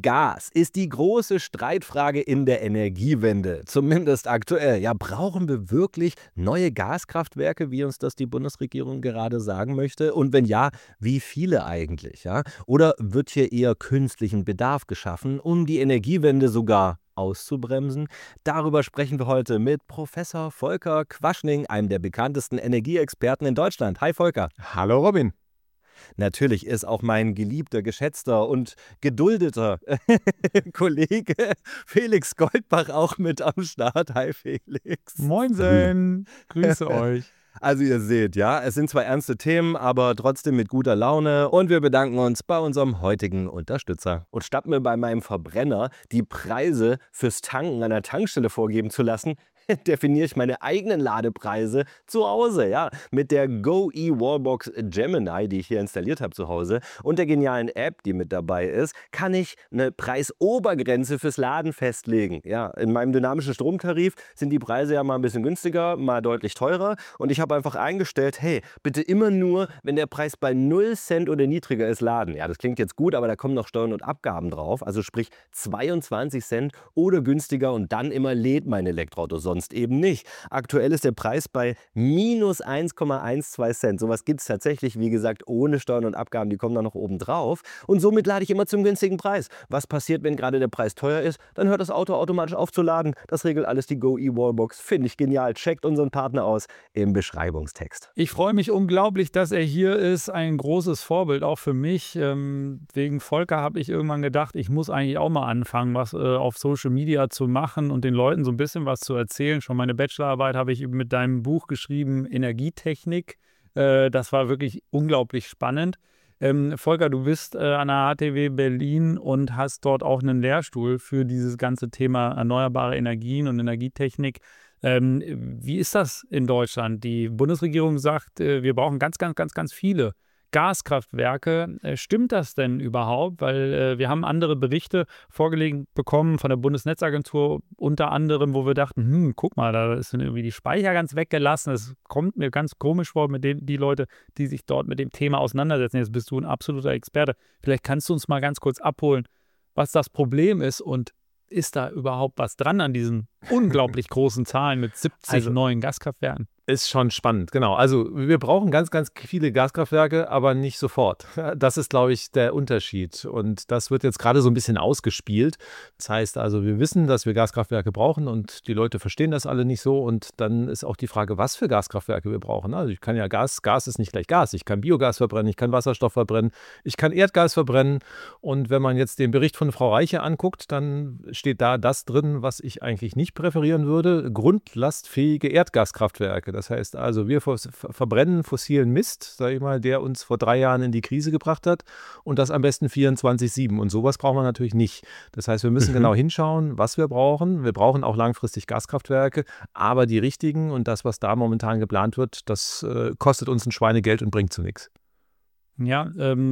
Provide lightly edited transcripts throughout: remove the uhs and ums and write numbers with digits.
Gas ist die große Streitfrage in der Energiewende, zumindest aktuell. Ja, brauchen wir wirklich neue Gaskraftwerke, wie uns das die Bundesregierung gerade sagen möchte? Und wenn ja, wie viele eigentlich? Ja? Oder wird hier eher künstlichen Bedarf geschaffen, um die Energiewende sogar auszubremsen? Darüber sprechen wir heute mit Professor Volker Quaschning, einem der bekanntesten Energieexperten in Deutschland. Hi Volker. Hallo Robin. Natürlich ist auch mein geliebter, geschätzter und geduldeter Kollege Felix Goldbach auch mit am Start. Hi Felix. Moinsen, grüße euch. Also ihr seht, ja, es sind zwar ernste Themen, aber trotzdem mit guter Laune und wir bedanken uns bei unserem heutigen Unterstützer. Und statt mir bei meinem Verbrenner die Preise fürs Tanken an der Tankstelle vorgeben zu lassen, definiere ich meine eigenen Ladepreise zu Hause, ja, mit der GoE Wallbox Gemini, die ich hier installiert habe zu Hause und der genialen App, die mit dabei ist, kann ich eine Preisobergrenze fürs Laden festlegen. Ja, in meinem dynamischen Stromtarif sind die Preise ja mal ein bisschen günstiger, mal deutlich teurer und ich habe einfach eingestellt, hey, bitte immer nur, wenn der Preis bei 0 Cent oder niedriger ist, laden. Ja, das klingt jetzt gut, aber da kommen noch Steuern und Abgaben drauf, also sprich 22 Cent oder günstiger und dann immer lädt mein Elektroauto, sonst eben nicht. Aktuell ist der Preis bei minus 1,12 Cent. Sowas gibt es tatsächlich, wie gesagt, ohne Steuern und Abgaben, die kommen dann noch oben drauf. Und somit lade ich immer zum günstigen Preis. Was passiert, wenn gerade der Preis teuer ist? Dann hört das Auto automatisch auf zu laden. Das regelt alles die GoE Wallbox. Finde ich genial. Checkt unseren Partner aus im Beschreibungstext. Ich freue mich unglaublich, dass er hier ist. Ein großes Vorbild auch für mich. Wegen Volker habe ich irgendwann gedacht, ich muss eigentlich auch mal anfangen, was auf Social Media zu machen und den Leuten so ein bisschen was zu erzählen. Schon meine Bachelorarbeit habe ich mit deinem Buch geschrieben, Energietechnik. Das war wirklich unglaublich spannend. Volker, du bist an der HTW Berlin und hast dort auch einen Lehrstuhl für dieses ganze Thema erneuerbare Energien und Energietechnik. Wie ist das in Deutschland? Die Bundesregierung sagt, wir brauchen ganz, ganz, ganz, ganz viele Gaskraftwerke. Stimmt das denn überhaupt? Weil wir haben andere Berichte vorgelegt bekommen von der Bundesnetzagentur, unter anderem, wo wir dachten, guck mal, da sind irgendwie die Speicher ganz weggelassen. Das kommt mir ganz komisch vor mit die Leute, die sich dort mit dem Thema auseinandersetzen. Jetzt bist du ein absoluter Experte. Vielleicht kannst du uns mal ganz kurz abholen, was das Problem ist und ist da überhaupt was dran an diesen unglaublich großen Zahlen mit 70 neuen Gaskraftwerken? Ist schon spannend, genau. Also wir brauchen ganz, ganz viele Gaskraftwerke, aber nicht sofort. Das ist, glaube ich, der Unterschied. Und das wird jetzt gerade so ein bisschen ausgespielt. Das heißt also, wir wissen, dass wir Gaskraftwerke brauchen und die Leute verstehen das alle nicht so. Und dann ist auch die Frage, was für Gaskraftwerke wir brauchen. Also ich kann ja Gas ist nicht gleich Gas. Ich kann Biogas verbrennen, ich kann Wasserstoff verbrennen, ich kann Erdgas verbrennen. Und wenn man jetzt den Bericht von Frau Reiche anguckt, dann steht da das drin, was ich eigentlich nicht präferieren würde. Grundlastfähige Erdgaskraftwerke. Das heißt also, wir verbrennen fossilen Mist, sage ich mal, der uns vor 3 Jahren in die Krise gebracht hat und das am besten 24/7. Und sowas brauchen wir natürlich nicht. Das heißt, wir müssen genau hinschauen, was wir brauchen. Wir brauchen auch langfristig Gaskraftwerke, aber die richtigen und das, was da momentan geplant wird, das kostet uns ein Schweinegeld und bringt zu nichts. Ja,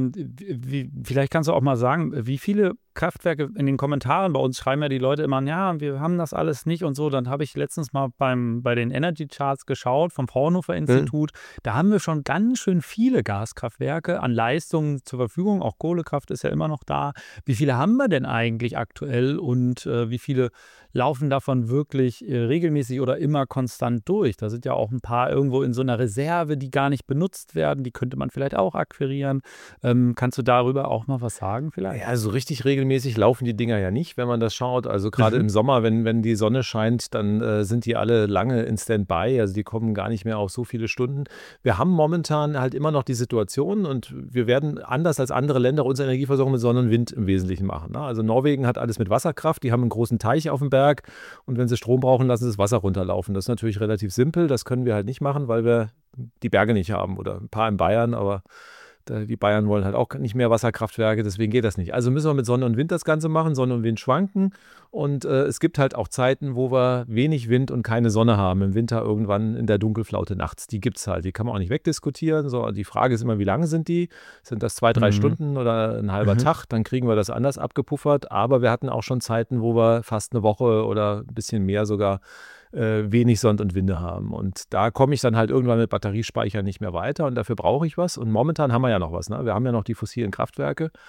vielleicht kannst du auch mal sagen, wie viele Kraftwerke in den Kommentaren bei uns schreiben ja die Leute immer, ja, wir haben das alles nicht und so. Dann habe ich letztens mal bei den Energy Charts geschaut vom Fraunhofer Institut. Da haben wir schon ganz schön viele Gaskraftwerke an Leistungen zur Verfügung. Auch Kohlekraft ist ja immer noch da. Wie viele haben wir denn eigentlich aktuell und wie viele laufen davon wirklich regelmäßig oder immer konstant durch? Da sind ja auch ein paar irgendwo in so einer Reserve, die gar nicht benutzt werden. Die könnte man vielleicht auch akquirieren. Kannst du darüber auch mal was sagen vielleicht? Ja, also richtig regelmäßig laufen die Dinger ja nicht, wenn man das schaut. Also gerade im Sommer, wenn die Sonne scheint, dann sind die alle lange in Standby. Also die kommen gar nicht mehr auf so viele Stunden. Wir haben momentan halt immer noch die Situation und wir werden anders als andere Länder unsere Energieversorgung mit Sonne und Wind im Wesentlichen machen. Also Norwegen hat alles mit Wasserkraft. Die haben einen großen Teich auf dem Berg und wenn sie Strom brauchen, lassen sie das Wasser runterlaufen. Das ist natürlich relativ simpel. Das können wir halt nicht machen, weil wir die Berge nicht haben oder ein paar in Bayern, aber die Bayern wollen halt auch nicht mehr Wasserkraftwerke, deswegen geht das nicht. Also müssen wir mit Sonne und Wind das Ganze machen. Sonne und Wind schwanken und es gibt halt auch Zeiten, wo wir wenig Wind und keine Sonne haben. Im Winter irgendwann in der Dunkelflaute nachts. Die gibt es halt. Die kann man auch nicht wegdiskutieren. So, die Frage ist immer, wie lange sind die? Sind das 2, 3 Stunden oder ein halber Tag? Dann kriegen wir das anders abgepuffert. Aber wir hatten auch schon Zeiten, wo wir fast eine Woche oder ein bisschen mehr sogar wenig Sonne und Winde haben. Und da komme ich dann halt irgendwann mit Batteriespeicher nicht mehr weiter und dafür brauche ich was. Und momentan haben wir ja noch was. Ne? Wir haben ja noch die fossilen Kraftwerke.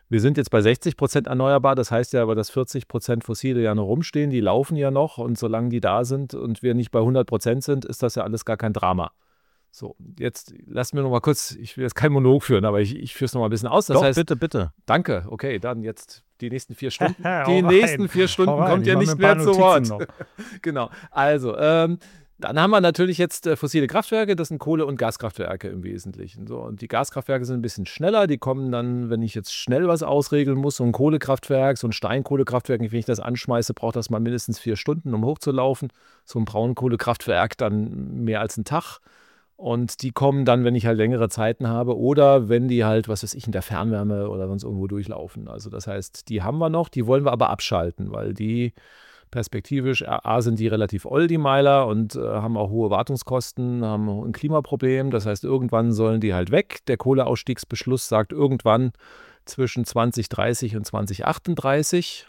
Wir sind jetzt bei 60% erneuerbar, das heißt ja aber, dass 40% fossile ja noch rumstehen, die laufen ja noch und solange die da sind und wir nicht bei 100% sind, ist das ja alles gar kein Drama. So, jetzt lass mir noch mal kurz, ich will jetzt keinen Monolog führen, aber ich führe es noch mal ein bisschen aus. Das Doch, heißt, bitte. danke, okay, dann jetzt die nächsten 4 Stunden. Hau Die rein, nächsten 4 hau Stunden rein, kommt ich ihr mach mir nicht ein paar mehr zu Wort. Notizen noch. Genau, also, dann haben wir natürlich jetzt fossile Kraftwerke, das sind Kohle- und Gaskraftwerke im Wesentlichen. So, und die Gaskraftwerke sind ein bisschen schneller, die kommen dann, wenn ich jetzt schnell was ausregeln muss, so ein Kohlekraftwerk, so ein Steinkohlekraftwerk, wenn ich das anschmeiße, braucht das mal mindestens 4 Stunden, um hochzulaufen. So ein Braunkohlekraftwerk dann mehr als einen Tag. Und die kommen dann, wenn ich halt längere Zeiten habe oder wenn die halt, was weiß ich, in der Fernwärme oder sonst irgendwo durchlaufen. Also das heißt, die haben wir noch, die wollen wir aber abschalten, weil die perspektivisch, A, sind die relativ oll, die Meiler, und haben auch hohe Wartungskosten, haben ein Klimaproblem. Das heißt, irgendwann sollen die halt weg. Der Kohleausstiegsbeschluss sagt irgendwann zwischen 2030 und 2038.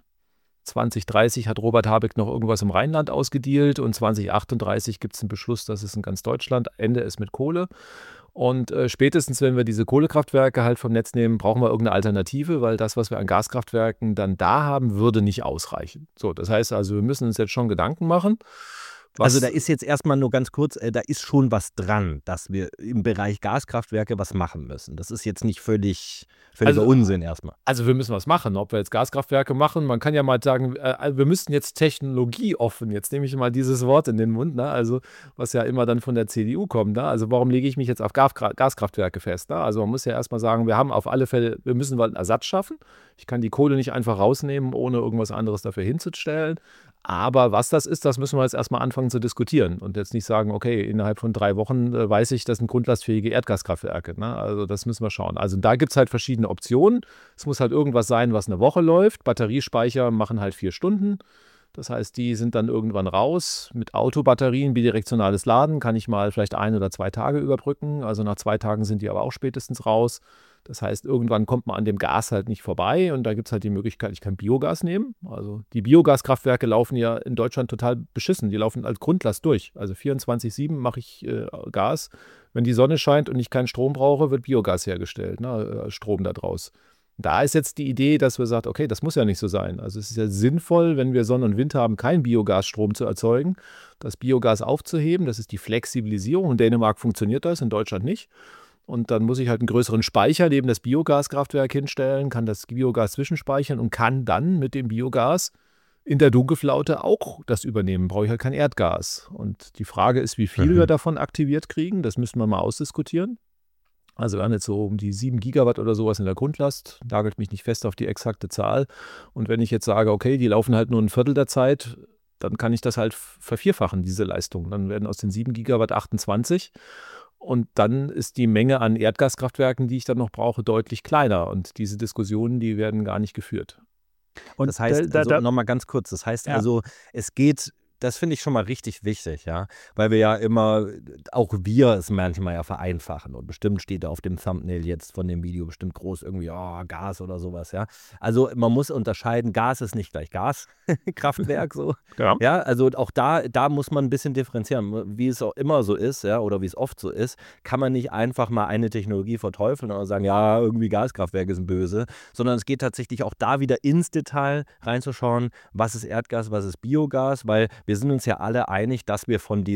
2030 hat Robert Habeck noch irgendwas im Rheinland ausgedealt und 2038 gibt es einen Beschluss, das ist in ganz Deutschland. Ende ist mit Kohle. Und spätestens, wenn wir diese Kohlekraftwerke halt vom Netz nehmen, brauchen wir irgendeine Alternative, weil das, was wir an Gaskraftwerken dann da haben, würde nicht ausreichen. So, das heißt also, wir müssen uns jetzt schon Gedanken machen. Also da ist jetzt erstmal nur ganz kurz, da ist schon was dran, dass wir im Bereich Gaskraftwerke was machen müssen. Das ist jetzt nicht völliger Unsinn erstmal. Also wir müssen was machen, ob wir jetzt Gaskraftwerke machen. Man kann ja mal sagen, wir müssten jetzt technologieoffen, jetzt nehme ich mal dieses Wort in den Mund, ne? Also was ja immer dann von der CDU kommt. Ne? Also warum lege ich mich jetzt auf Gaskraftwerke fest? Ne? Also man muss ja erstmal sagen, wir haben auf alle Fälle, wir müssen einen Ersatz schaffen. Ich kann die Kohle nicht einfach rausnehmen, ohne irgendwas anderes dafür hinzustellen. Aber was das ist, das müssen wir jetzt erstmal anfangen zu diskutieren und jetzt nicht sagen, okay, innerhalb von 3 Wochen weiß ich, das sind grundlastfähige Erdgaskraftwerke. Ne? Also das müssen wir schauen. Also da gibt es halt verschiedene Optionen. Es muss halt irgendwas sein, was eine Woche läuft. Batteriespeicher machen halt 4 Stunden. Das heißt, die sind dann irgendwann raus. Mit Autobatterien, bidirektionales Laden, kann ich mal vielleicht 1 oder 2 Tage überbrücken. Also nach 2 Tagen sind die aber auch spätestens raus. Das heißt, irgendwann kommt man an dem Gas halt nicht vorbei und da gibt es halt die Möglichkeit, ich kann Biogas nehmen. Also die Biogaskraftwerke laufen ja in Deutschland total beschissen. Die laufen als Grundlast durch. Also 24/7 mache ich Gas. Wenn die Sonne scheint und ich keinen Strom brauche, wird Biogas hergestellt, ne? Strom da draus. Da ist jetzt die Idee, dass wir sagen, okay, das muss ja nicht so sein. Also es ist ja sinnvoll, wenn wir Sonne und Wind haben, keinen Biogasstrom zu erzeugen, das Biogas aufzuheben. Das ist die Flexibilisierung. In Dänemark funktioniert das, in Deutschland nicht. Und dann muss ich halt einen größeren Speicher neben das Biogaskraftwerk hinstellen, kann das Biogas zwischenspeichern und kann dann mit dem Biogas in der Dunkelflaute auch das übernehmen. Brauche ich halt kein Erdgas. Und die Frage ist, wie viel wir davon aktiviert kriegen. Das müssen wir mal ausdiskutieren. Also wir haben jetzt so um die 7 Gigawatt oder sowas in der Grundlast. Nagelt mich nicht fest auf die exakte Zahl. Und wenn ich jetzt sage, okay, die laufen halt nur ein Viertel der Zeit, dann kann ich das halt vervierfachen, diese Leistung. Dann werden aus den 7 Gigawatt 28. Und dann ist die Menge an Erdgaskraftwerken, die ich dann noch brauche, deutlich kleiner. Und diese Diskussionen, die werden gar nicht geführt. Und das heißt, also nochmal ganz kurz, das heißt also, es geht, das finde ich schon mal richtig wichtig, ja, weil wir ja immer, auch wir es manchmal ja vereinfachen und bestimmt steht da auf dem Thumbnail jetzt von dem Video bestimmt groß irgendwie, oh, Gas oder sowas, ja. Also man muss unterscheiden, Gas ist nicht gleich Gaskraftwerk, so. Ja, also auch da muss man ein bisschen differenzieren, wie es auch immer so ist, ja, oder wie es oft so ist, kann man nicht einfach mal eine Technologie verteufeln oder sagen, ja, irgendwie Gaskraftwerke sind böse, sondern es geht tatsächlich auch da wieder ins Detail reinzuschauen, was ist Erdgas, was ist Biogas, weil wir sind uns ja alle einig, dass wir von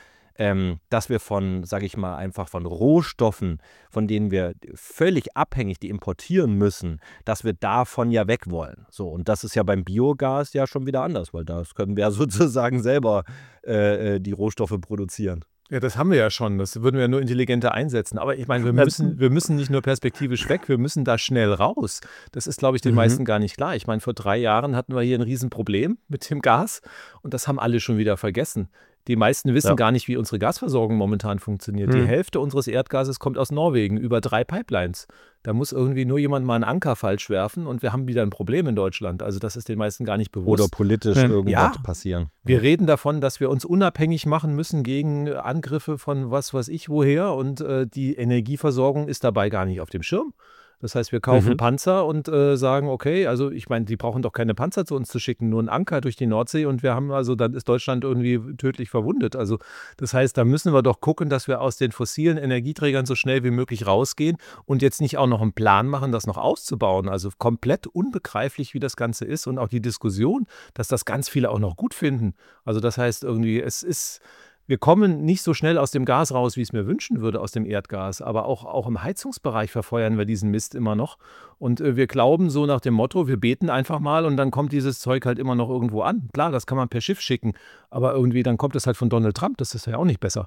sage ich mal, einfach von Rohstoffen, von denen wir völlig abhängig, die importieren müssen, dass wir davon ja weg wollen. So, und das ist ja beim Biogas ja schon wieder anders, weil das können wir ja sozusagen selber die Rohstoffe produzieren. Ja, das haben wir ja schon. Das würden wir ja nur intelligenter einsetzen. Aber ich meine, wir müssen nicht nur perspektivisch weg, wir müssen da schnell raus. Das ist, glaube ich, den meisten gar nicht klar. Ich meine, vor 3 Jahren hatten wir hier ein Riesenproblem mit dem Gas und das haben alle schon wieder vergessen. Die meisten wissen gar nicht, wie unsere Gasversorgung momentan funktioniert. Die Hälfte unseres Erdgases kommt aus Norwegen über 3 Pipelines. Da muss irgendwie nur jemand mal einen Anker falsch werfen und wir haben wieder ein Problem in Deutschland. Also das ist den meisten gar nicht bewusst. Oder politisch irgendwas passieren. Wir reden davon, dass wir uns unabhängig machen müssen gegen Angriffe von was weiß ich woher und die Energieversorgung ist dabei gar nicht auf dem Schirm. Das heißt, wir kaufen Mhm. Panzer und sagen, okay, also ich meine, die brauchen doch keine Panzer zu uns zu schicken, nur einen Anker durch die Nordsee und wir haben also, dann ist Deutschland irgendwie tödlich verwundet. Also das heißt, da müssen wir doch gucken, dass wir aus den fossilen Energieträgern so schnell wie möglich rausgehen und jetzt nicht auch noch einen Plan machen, das noch auszubauen. Also komplett unbegreiflich, wie das Ganze ist und auch die Diskussion, dass das ganz viele auch noch gut finden. Also das heißt irgendwie, wir kommen nicht so schnell aus dem Gas raus, wie ich es mir wünschen würde, aus dem Erdgas. Aber auch im Heizungsbereich verfeuern wir diesen Mist immer noch. Und wir glauben so nach dem Motto, wir beten einfach mal und dann kommt dieses Zeug halt immer noch irgendwo an. Klar, das kann man per Schiff schicken, aber irgendwie dann kommt es halt von Donald Trump. Das ist ja auch nicht besser.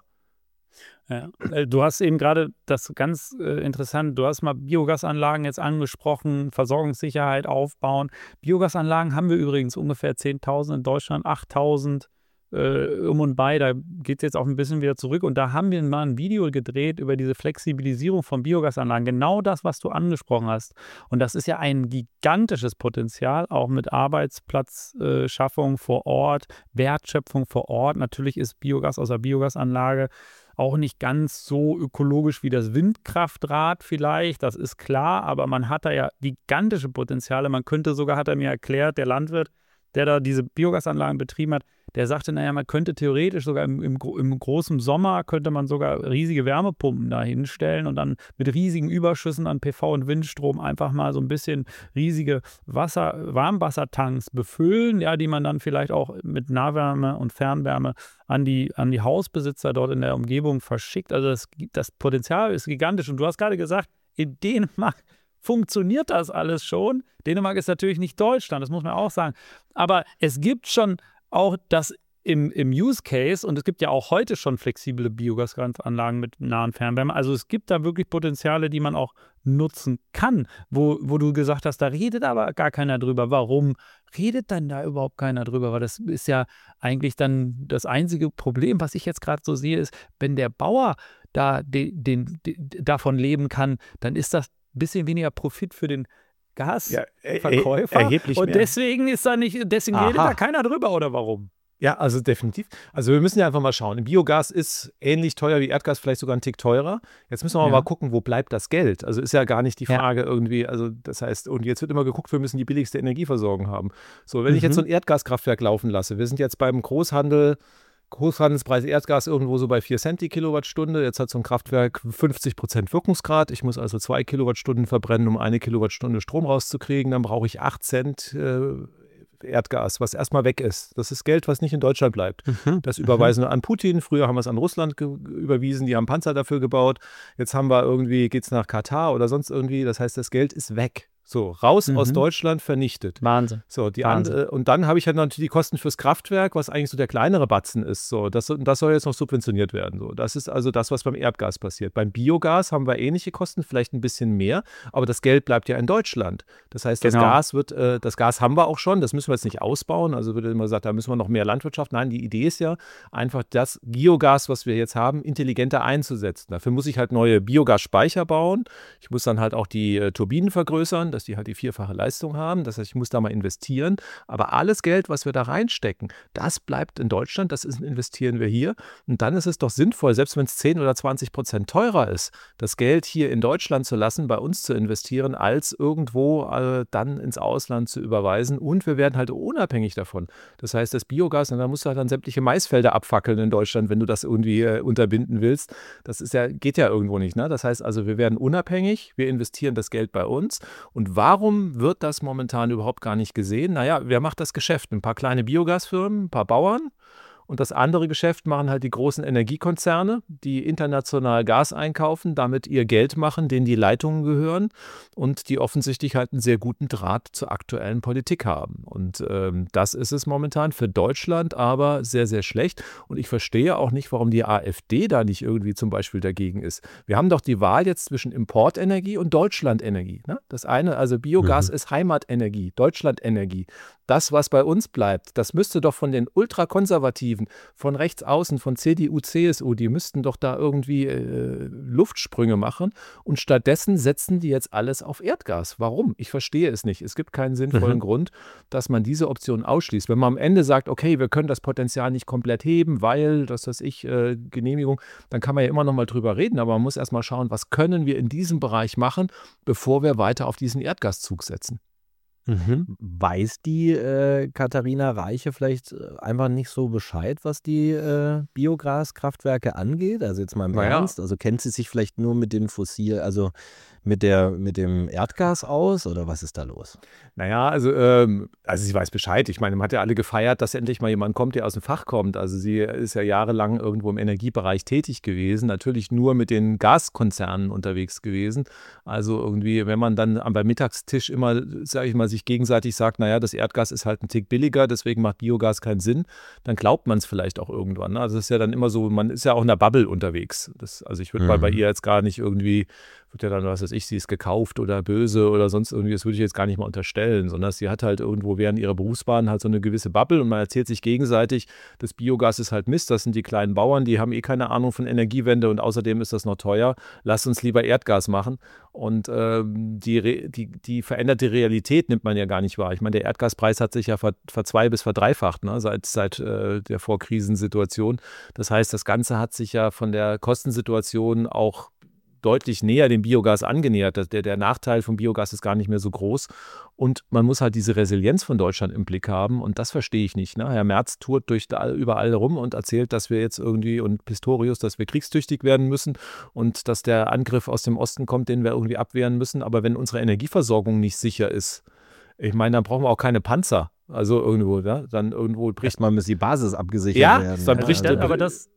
Ja. Du hast eben gerade das ganz interessant, du hast mal Biogasanlagen jetzt angesprochen, Versorgungssicherheit aufbauen. Biogasanlagen haben wir übrigens ungefähr 10.000 in Deutschland, 8.000 um und bei. Da geht es jetzt auch ein bisschen wieder zurück. Und da haben wir mal ein Video gedreht über diese Flexibilisierung von Biogasanlagen. Genau das, was du angesprochen hast. Und das ist ja ein gigantisches Potenzial, auch mit Arbeitsplatzschaffung vor Ort, Wertschöpfung vor Ort. Natürlich ist Biogas aus der Biogasanlage auch nicht ganz so ökologisch wie das Windkraftrad vielleicht, das ist klar, aber man hat da ja gigantische Potenziale. Man könnte sogar, hat er mir erklärt, der Landwirt, der da diese Biogasanlagen betrieben hat, der sagte, naja, man könnte theoretisch sogar im großen Sommer könnte man sogar riesige Wärmepumpen da hinstellen und dann mit riesigen Überschüssen an PV und Windstrom einfach mal so ein bisschen riesige Warmwassertanks befüllen, ja, die man dann vielleicht auch mit Nahwärme und Fernwärme an die Hausbesitzer dort in der Umgebung verschickt. Also das Potenzial ist gigantisch. Und du hast gerade gesagt, in Dänemark funktioniert das alles schon. Dänemark ist natürlich nicht Deutschland, das muss man auch sagen. Aber es gibt schon auch das im Use Case und es gibt ja auch heute schon flexible Biogasanlagen mit nahen Fernwärme. Also es gibt da wirklich Potenziale, die man auch nutzen kann, wo du gesagt hast, da redet aber gar keiner drüber. Warum redet dann da überhaupt keiner drüber? Weil das ist ja eigentlich dann das einzige Problem, was ich jetzt gerade so sehe, ist, wenn der Bauer da davon leben kann, dann ist das ein bisschen weniger Profit für den Gasverkäufer. Erheblich Und mehr. deswegen deswegen redet Aha. da keiner drüber, oder warum? Ja, also definitiv. Also wir müssen ja einfach mal schauen. Biogas ist ähnlich teuer wie Erdgas, vielleicht sogar einen Tick teurer. Jetzt müssen wir Ja. mal gucken, wo bleibt das Geld? Also ist ja gar nicht die Ja. Frage irgendwie, also das heißt, und jetzt wird immer geguckt, wir müssen die billigste Energieversorgung haben. So, wenn ich jetzt so ein Erdgaskraftwerk laufen lasse, wir sind jetzt beim Großhandelspreis Erdgas irgendwo so bei 4 Cent die Kilowattstunde. Jetzt hat so ein Kraftwerk 50% Wirkungsgrad. Ich muss also 2 Kilowattstunden verbrennen, um 1 Kilowattstunde Strom rauszukriegen. Dann brauche ich 8 Cent Erdgas, was erstmal weg ist. Das ist Geld, was nicht in Deutschland bleibt. Das überweisen wir an Putin. Früher haben wir es an Russland überwiesen. Die haben Panzer dafür gebaut. Jetzt geht es nach Katar oder sonst irgendwie. Das heißt, das Geld ist weg. So, raus aus Deutschland, vernichtet. Wahnsinn. So, Wahnsinn. und dann habe ich halt natürlich die Kosten fürs Kraftwerk, was eigentlich so der kleinere Batzen ist. So, das soll jetzt noch subventioniert werden. So, das ist also das, was beim Erdgas passiert. Beim Biogas haben wir ähnliche Kosten, vielleicht ein bisschen mehr, aber das Geld bleibt ja in Deutschland. Das heißt, das Gas haben wir auch schon, das müssen wir jetzt nicht ausbauen. Also wird immer gesagt, da müssen wir noch mehr Landwirtschaft. Nein, die Idee ist ja einfach, das Biogas, was wir jetzt haben, intelligenter einzusetzen. Dafür muss ich halt neue Biogasspeicher bauen. Ich muss dann halt auch die Turbinen vergrößern, dass die halt die 4-fache Leistung haben. Das heißt, ich muss da mal investieren. Aber alles Geld, was wir da reinstecken, das bleibt in Deutschland, investieren wir hier. Und dann ist es doch sinnvoll, selbst wenn es 10 oder 20% teurer ist, das Geld hier in Deutschland zu lassen, bei uns zu investieren, als irgendwo dann ins Ausland zu überweisen. Und wir werden halt unabhängig davon. Das heißt, das Biogas, und da musst du halt dann sämtliche Maisfelder abfackeln in Deutschland, wenn du das irgendwie unterbinden willst. Das geht ja irgendwo nicht. Ne? Das heißt also, wir werden unabhängig, wir investieren das Geld bei uns. Und warum wird das momentan überhaupt gar nicht gesehen? Naja, wer macht das Geschäft? Ein paar kleine Biogasfirmen, ein paar Bauern. Und das andere Geschäft machen halt die großen Energiekonzerne, die international Gas einkaufen, damit ihr Geld machen, denen die Leitungen gehören und die offensichtlich halt einen sehr guten Draht zur aktuellen Politik haben. Und das ist es momentan für Deutschland aber sehr, sehr schlecht. Und ich verstehe auch nicht, warum die AfD da nicht irgendwie zum Beispiel dagegen ist. Wir haben doch die Wahl jetzt zwischen Importenergie und Deutschlandenergie. Ne? Das eine, also Biogas ist Heimatenergie, Deutschlandenergie. das, was bei uns bleibt, das müsste doch von den Ultrakonservativen, von rechts außen, von CDU, CSU, die müssten doch da irgendwie Luftsprünge machen. Und stattdessen setzen die jetzt alles auf Erdgas. Warum? Ich verstehe es nicht. Es gibt keinen sinnvollen Grund, dass man diese Option ausschließt. Wenn man am Ende sagt, okay, wir können das Potenzial nicht komplett heben, weil, Genehmigung, dann kann man ja immer noch mal drüber reden. Aber man muss erst mal schauen, was können wir in diesem Bereich machen, bevor wir weiter auf diesen Erdgaszug setzen. Weiß die Katharina Reiche vielleicht einfach nicht so Bescheid, was die Biogaskraftwerke angeht? Also jetzt mal im Ernst. Also kennt sie sich vielleicht nur mit den also mit dem Erdgas aus oder was ist da los? Naja, also sie weiß Bescheid. Ich meine, man hat ja alle gefeiert, dass endlich mal jemand kommt, der aus dem Fach kommt. Also sie ist ja jahrelang irgendwo im Energiebereich tätig gewesen, natürlich nur mit den Gaskonzernen unterwegs gewesen. Also irgendwie, wenn man dann beim Mittagstisch immer, sage ich mal, sich gegenseitig sagt, naja, das Erdgas ist halt ein Tick billiger, deswegen macht Biogas keinen Sinn, dann glaubt man es vielleicht auch irgendwann. Ne? Also es ist ja dann immer so, man ist ja auch in der Bubble unterwegs. Also ich würde bei ihr jetzt gar nicht irgendwie, wird ja dann, was weiß ich, sie ist gekauft oder böse oder sonst irgendwie, das würde ich jetzt gar nicht mal unterstellen, sondern sie hat halt irgendwo während ihrer Berufsbahn halt so eine gewisse Bubble und man erzählt sich gegenseitig, das Biogas ist halt Mist, das sind die kleinen Bauern, die haben eh keine Ahnung von Energiewende und außerdem ist das noch teuer, lass uns lieber Erdgas machen und die veränderte Realität nimmt man ja gar nicht wahr. Ich meine, der Erdgaspreis hat sich ja verzwei- bis verdreifacht, ne, seit der Vorkrisensituation. Das heißt, das Ganze hat sich ja von der Kostensituation auch deutlich näher dem Biogas angenähert. Der Nachteil vom Biogas ist gar nicht mehr so groß. Und man muss halt diese Resilienz von Deutschland im Blick haben. Und das verstehe ich nicht. Ne? Herr Merz tourt überall rum und erzählt, dass wir jetzt irgendwie, und Pistorius, dass wir kriegstüchtig werden müssen und dass der Angriff aus dem Osten kommt, den wir irgendwie abwehren müssen. Aber wenn unsere Energieversorgung nicht sicher ist, ich meine, dann brauchen wir auch keine Panzer. Also irgendwo, ja, dann irgendwo bricht erstmal muss die Basis abgesichert werden. Dann bricht aber das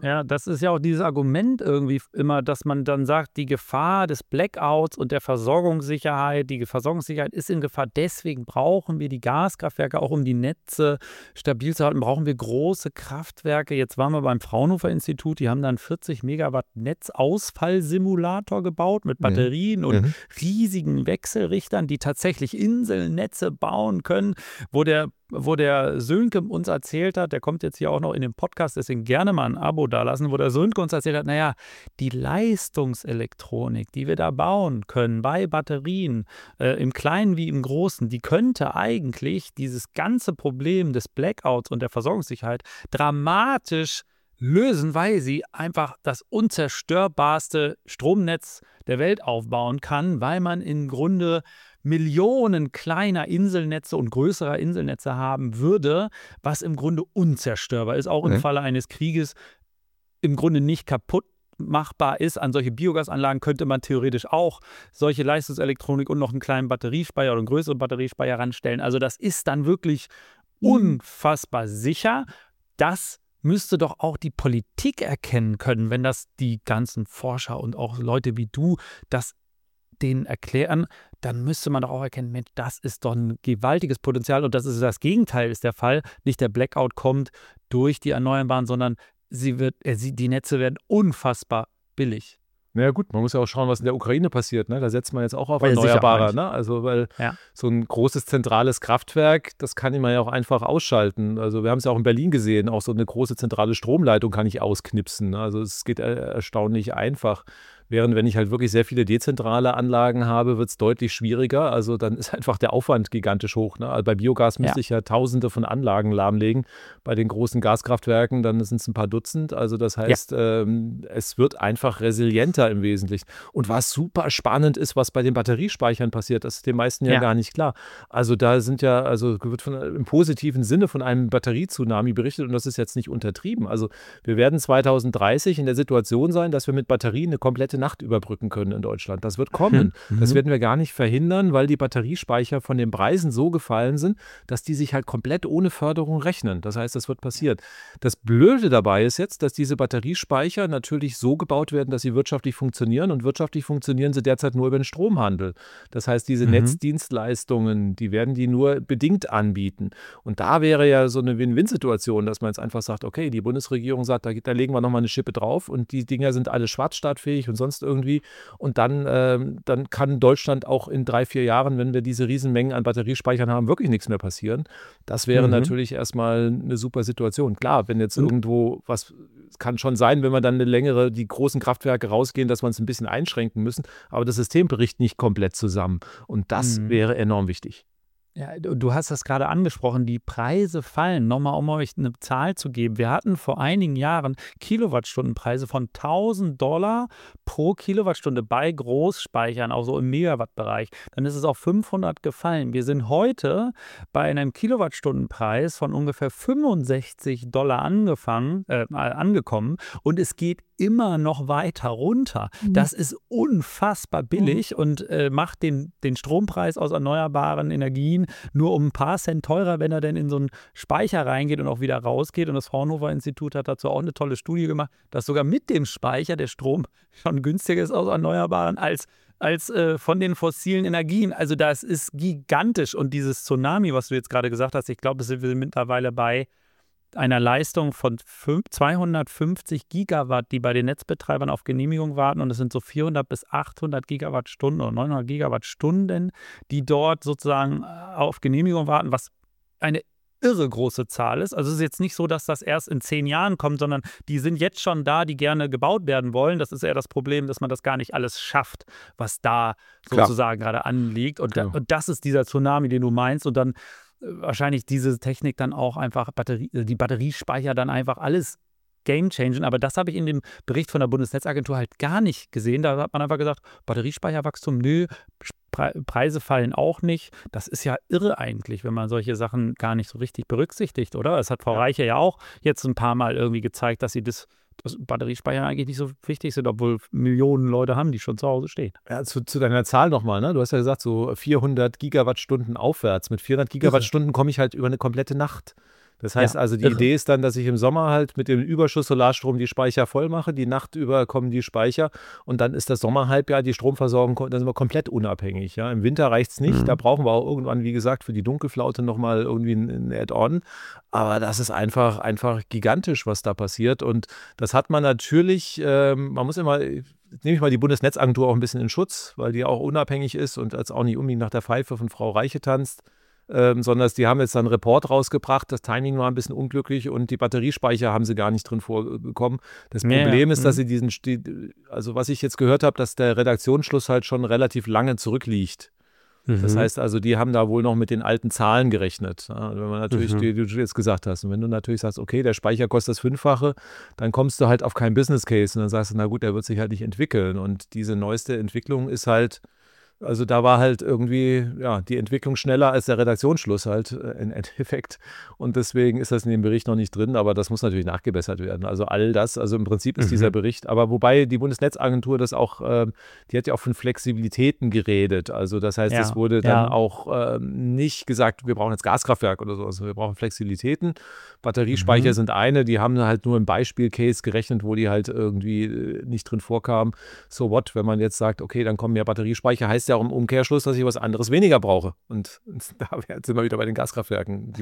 ist ja auch dieses Argument irgendwie immer, dass man dann sagt, die Gefahr des Blackouts und der Versorgungssicherheit, die Versorgungssicherheit ist in Gefahr. Deswegen brauchen wir die Gaskraftwerke, auch um die Netze stabil zu halten, brauchen wir große Kraftwerke. Jetzt waren wir beim Fraunhofer-Institut, die haben dann 40 Megawatt Netzausfallsimulator gebaut mit Batterien und riesigen Wechselrichtern, die tatsächlich Inselnetze bauen können, wo der Sönke uns erzählt hat, der kommt jetzt hier auch noch in den Podcast, deswegen gerne mal ein Abo dalassen, wo der Sönke uns erzählt hat, naja, die Leistungselektronik, die wir da bauen können bei Batterien, im Kleinen wie im Großen, die könnte eigentlich dieses ganze Problem des Blackouts und der Versorgungssicherheit dramatisch lösen, weil sie einfach das unzerstörbarste Stromnetz der Welt aufbauen kann, weil man im Grunde Millionen kleiner Inselnetze und größerer Inselnetze haben würde, was im Grunde unzerstörbar ist, auch im Falle eines Krieges im Grunde nicht kaputt machbar ist. An solche Biogasanlagen könnte man theoretisch auch solche Leistungselektronik und noch einen kleinen Batteriespeicher oder einen größeren Batteriespeicher ranstellen. Also das ist dann wirklich unfassbar sicher. Das müsste doch auch die Politik erkennen können, wenn das die ganzen Forscher und auch Leute wie du das denen erklären, dann müsste man doch auch erkennen, Mensch, das ist doch ein gewaltiges Potenzial und das Gegenteil ist der Fall. Nicht der Blackout kommt durch die Erneuerbaren, sondern die Netze werden unfassbar billig. Naja gut, man muss ja auch schauen, was in der Ukraine passiert. Ne? Da setzt man jetzt auch auf Erneuerbare. Ne? Also weil so ein großes zentrales Kraftwerk, das kann man ja auch einfach ausschalten. Also wir haben es ja auch in Berlin gesehen, auch so eine große zentrale Stromleitung kann ich ausknipsen. Ne? Also es geht erstaunlich einfach. Während wenn ich halt wirklich sehr viele dezentrale Anlagen habe, wird es deutlich schwieriger. Also dann ist einfach der Aufwand gigantisch hoch. Ne? Also bei Biogas müsste ich ja Tausende von Anlagen lahmlegen. Bei den großen Gaskraftwerken, dann sind es ein paar Dutzend. Also das heißt, es wird einfach resilienter im Wesentlichen. Und was super spannend ist, was bei den Batteriespeichern passiert, das ist den meisten ja gar nicht klar. Also da wird im positiven Sinne von einem Batterie-Tsunami berichtet und das ist jetzt nicht untertrieben. Also wir werden 2030 in der Situation sein, dass wir mit Batterien eine komplette Nacht überbrücken können in Deutschland. Das wird kommen. Das werden wir gar nicht verhindern, weil die Batteriespeicher von den Preisen so gefallen sind, dass die sich halt komplett ohne Förderung rechnen. Das heißt, das wird passieren. Das Blöde dabei ist jetzt, dass diese Batteriespeicher natürlich so gebaut werden, dass sie wirtschaftlich funktionieren und wirtschaftlich funktionieren sie derzeit nur über den Stromhandel. Das heißt, diese Netzdienstleistungen, die werden die nur bedingt anbieten. Und da wäre ja so eine Win-Win-Situation, dass man jetzt einfach sagt, okay, die Bundesregierung sagt, da legen wir nochmal eine Schippe drauf und die Dinger sind alle schwarzstartfähig und sonst sonst irgendwie. Und dann kann Deutschland auch in 3-4 Jahren, wenn wir diese Riesenmengen an Batteriespeichern haben, wirklich nichts mehr passieren. Das wäre natürlich erstmal eine super Situation. Klar, wenn jetzt irgendwo was, kann schon sein, wenn wir dann die großen Kraftwerke rausgehen, dass wir uns ein bisschen einschränken müssen, aber das System bricht nicht komplett zusammen. Und das wäre enorm wichtig. Ja, du hast das gerade angesprochen, die Preise fallen. Nochmal, um euch eine Zahl zu geben. Wir hatten vor einigen Jahren Kilowattstundenpreise von $1.000 pro Kilowattstunde bei Großspeichern, auch so im Megawattbereich. Dann ist es auf 500 gefallen. Wir sind heute bei einem Kilowattstundenpreis von ungefähr $65 angekommen und es geht immer noch weiter runter. Das ist unfassbar billig und macht den Strompreis aus erneuerbaren Energien nur um ein paar Cent teurer, wenn er denn in so einen Speicher reingeht und auch wieder rausgeht. Und das Fraunhofer Institut hat dazu auch eine tolle Studie gemacht, dass sogar mit dem Speicher der Strom schon günstiger ist aus Erneuerbaren als von den fossilen Energien. Also das ist gigantisch. Und dieses Tsunami, was du jetzt gerade gesagt hast, ich glaube, wir sind mittlerweile bei einer Leistung von 250 Gigawatt, die bei den Netzbetreibern auf Genehmigung warten. Und es sind so 400 bis 800 Gigawattstunden oder 900 Gigawattstunden, die dort sozusagen auf Genehmigung warten, was eine irre große Zahl ist. Also es ist jetzt nicht so, dass das erst in 10 Jahren kommt, sondern die sind jetzt schon da, die gerne gebaut werden wollen. Das ist eher das Problem, dass man das gar nicht alles schafft, was da sozusagen gerade anliegt. Und das ist dieser Tsunami, den du meinst. Und dann wahrscheinlich diese Technik dann auch einfach die Batteriespeicher dann einfach alles game-changing. Aber das habe ich in dem Bericht von der Bundesnetzagentur halt gar nicht gesehen. Da hat man einfach gesagt, Batteriespeicherwachstum, nö, Preise fallen auch nicht. Das ist ja irre eigentlich, wenn man solche Sachen gar nicht so richtig berücksichtigt, oder? Das hat Frau Reiche ja auch jetzt ein paar Mal irgendwie gezeigt, dass dass Batteriespeicher eigentlich nicht so wichtig sind, obwohl Millionen Leute haben, die schon zu Hause stehen. Ja, zu deiner Zahl nochmal, ne? Du hast ja gesagt, so 400 Gigawattstunden aufwärts. Mit 400 Gigawattstunden komme ich halt über eine komplette Nacht. Das heißt also, die Idee ist dann, dass ich im Sommer halt mit dem Überschuss Solarstrom die Speicher voll mache, die Nacht über kommen die Speicher und dann ist das Sommerhalbjahr, die Stromversorgung, dann sind wir komplett unabhängig. Ja? Im Winter reicht es nicht, da brauchen wir auch irgendwann, wie gesagt, für die Dunkelflaute nochmal irgendwie ein Add-on. Aber das ist einfach gigantisch, was da passiert und das hat man natürlich, man muss immer, nehme ich mal die Bundesnetzagentur auch ein bisschen in Schutz, weil die auch unabhängig ist und als auch nicht unbedingt nach der Pfeife von Frau Reiche tanzt. Sondern die haben jetzt dann einen Report rausgebracht, das Timing war ein bisschen unglücklich und die Batteriespeicher haben sie gar nicht drin vorgekommen. Das Problem ist, dass sie also was ich jetzt gehört habe, dass der Redaktionsschluss halt schon relativ lange zurückliegt. Das heißt also, die haben da wohl noch mit den alten Zahlen gerechnet. Ja, wenn man natürlich, wie du jetzt gesagt hast, und wenn du natürlich sagst, okay, der Speicher kostet das Fünffache, dann kommst du halt auf keinen Business Case und dann sagst du, na gut, der wird sich halt nicht entwickeln. Und diese neueste Entwicklung ist halt, also da war halt irgendwie die Entwicklung schneller als der Redaktionsschluss halt im Endeffekt und deswegen ist das in dem Bericht noch nicht drin, aber das muss natürlich nachgebessert werden. Also all das, also im Prinzip ist dieser Bericht, aber wobei die Bundesnetzagentur das auch, die hat ja auch von Flexibilitäten geredet, also das heißt, es wurde dann auch nicht gesagt, wir brauchen jetzt Gaskraftwerk oder so, also wir brauchen Flexibilitäten. Batteriespeicher sind die haben halt nur im Beispiel-Case gerechnet, wo die halt irgendwie nicht drin vorkamen. So what, wenn man jetzt sagt, okay, dann kommen mehr Batteriespeicher, heißt ja auch im Umkehrschluss, dass ich was anderes weniger brauche. Und da sind wir wieder bei den Gaskraftwerken.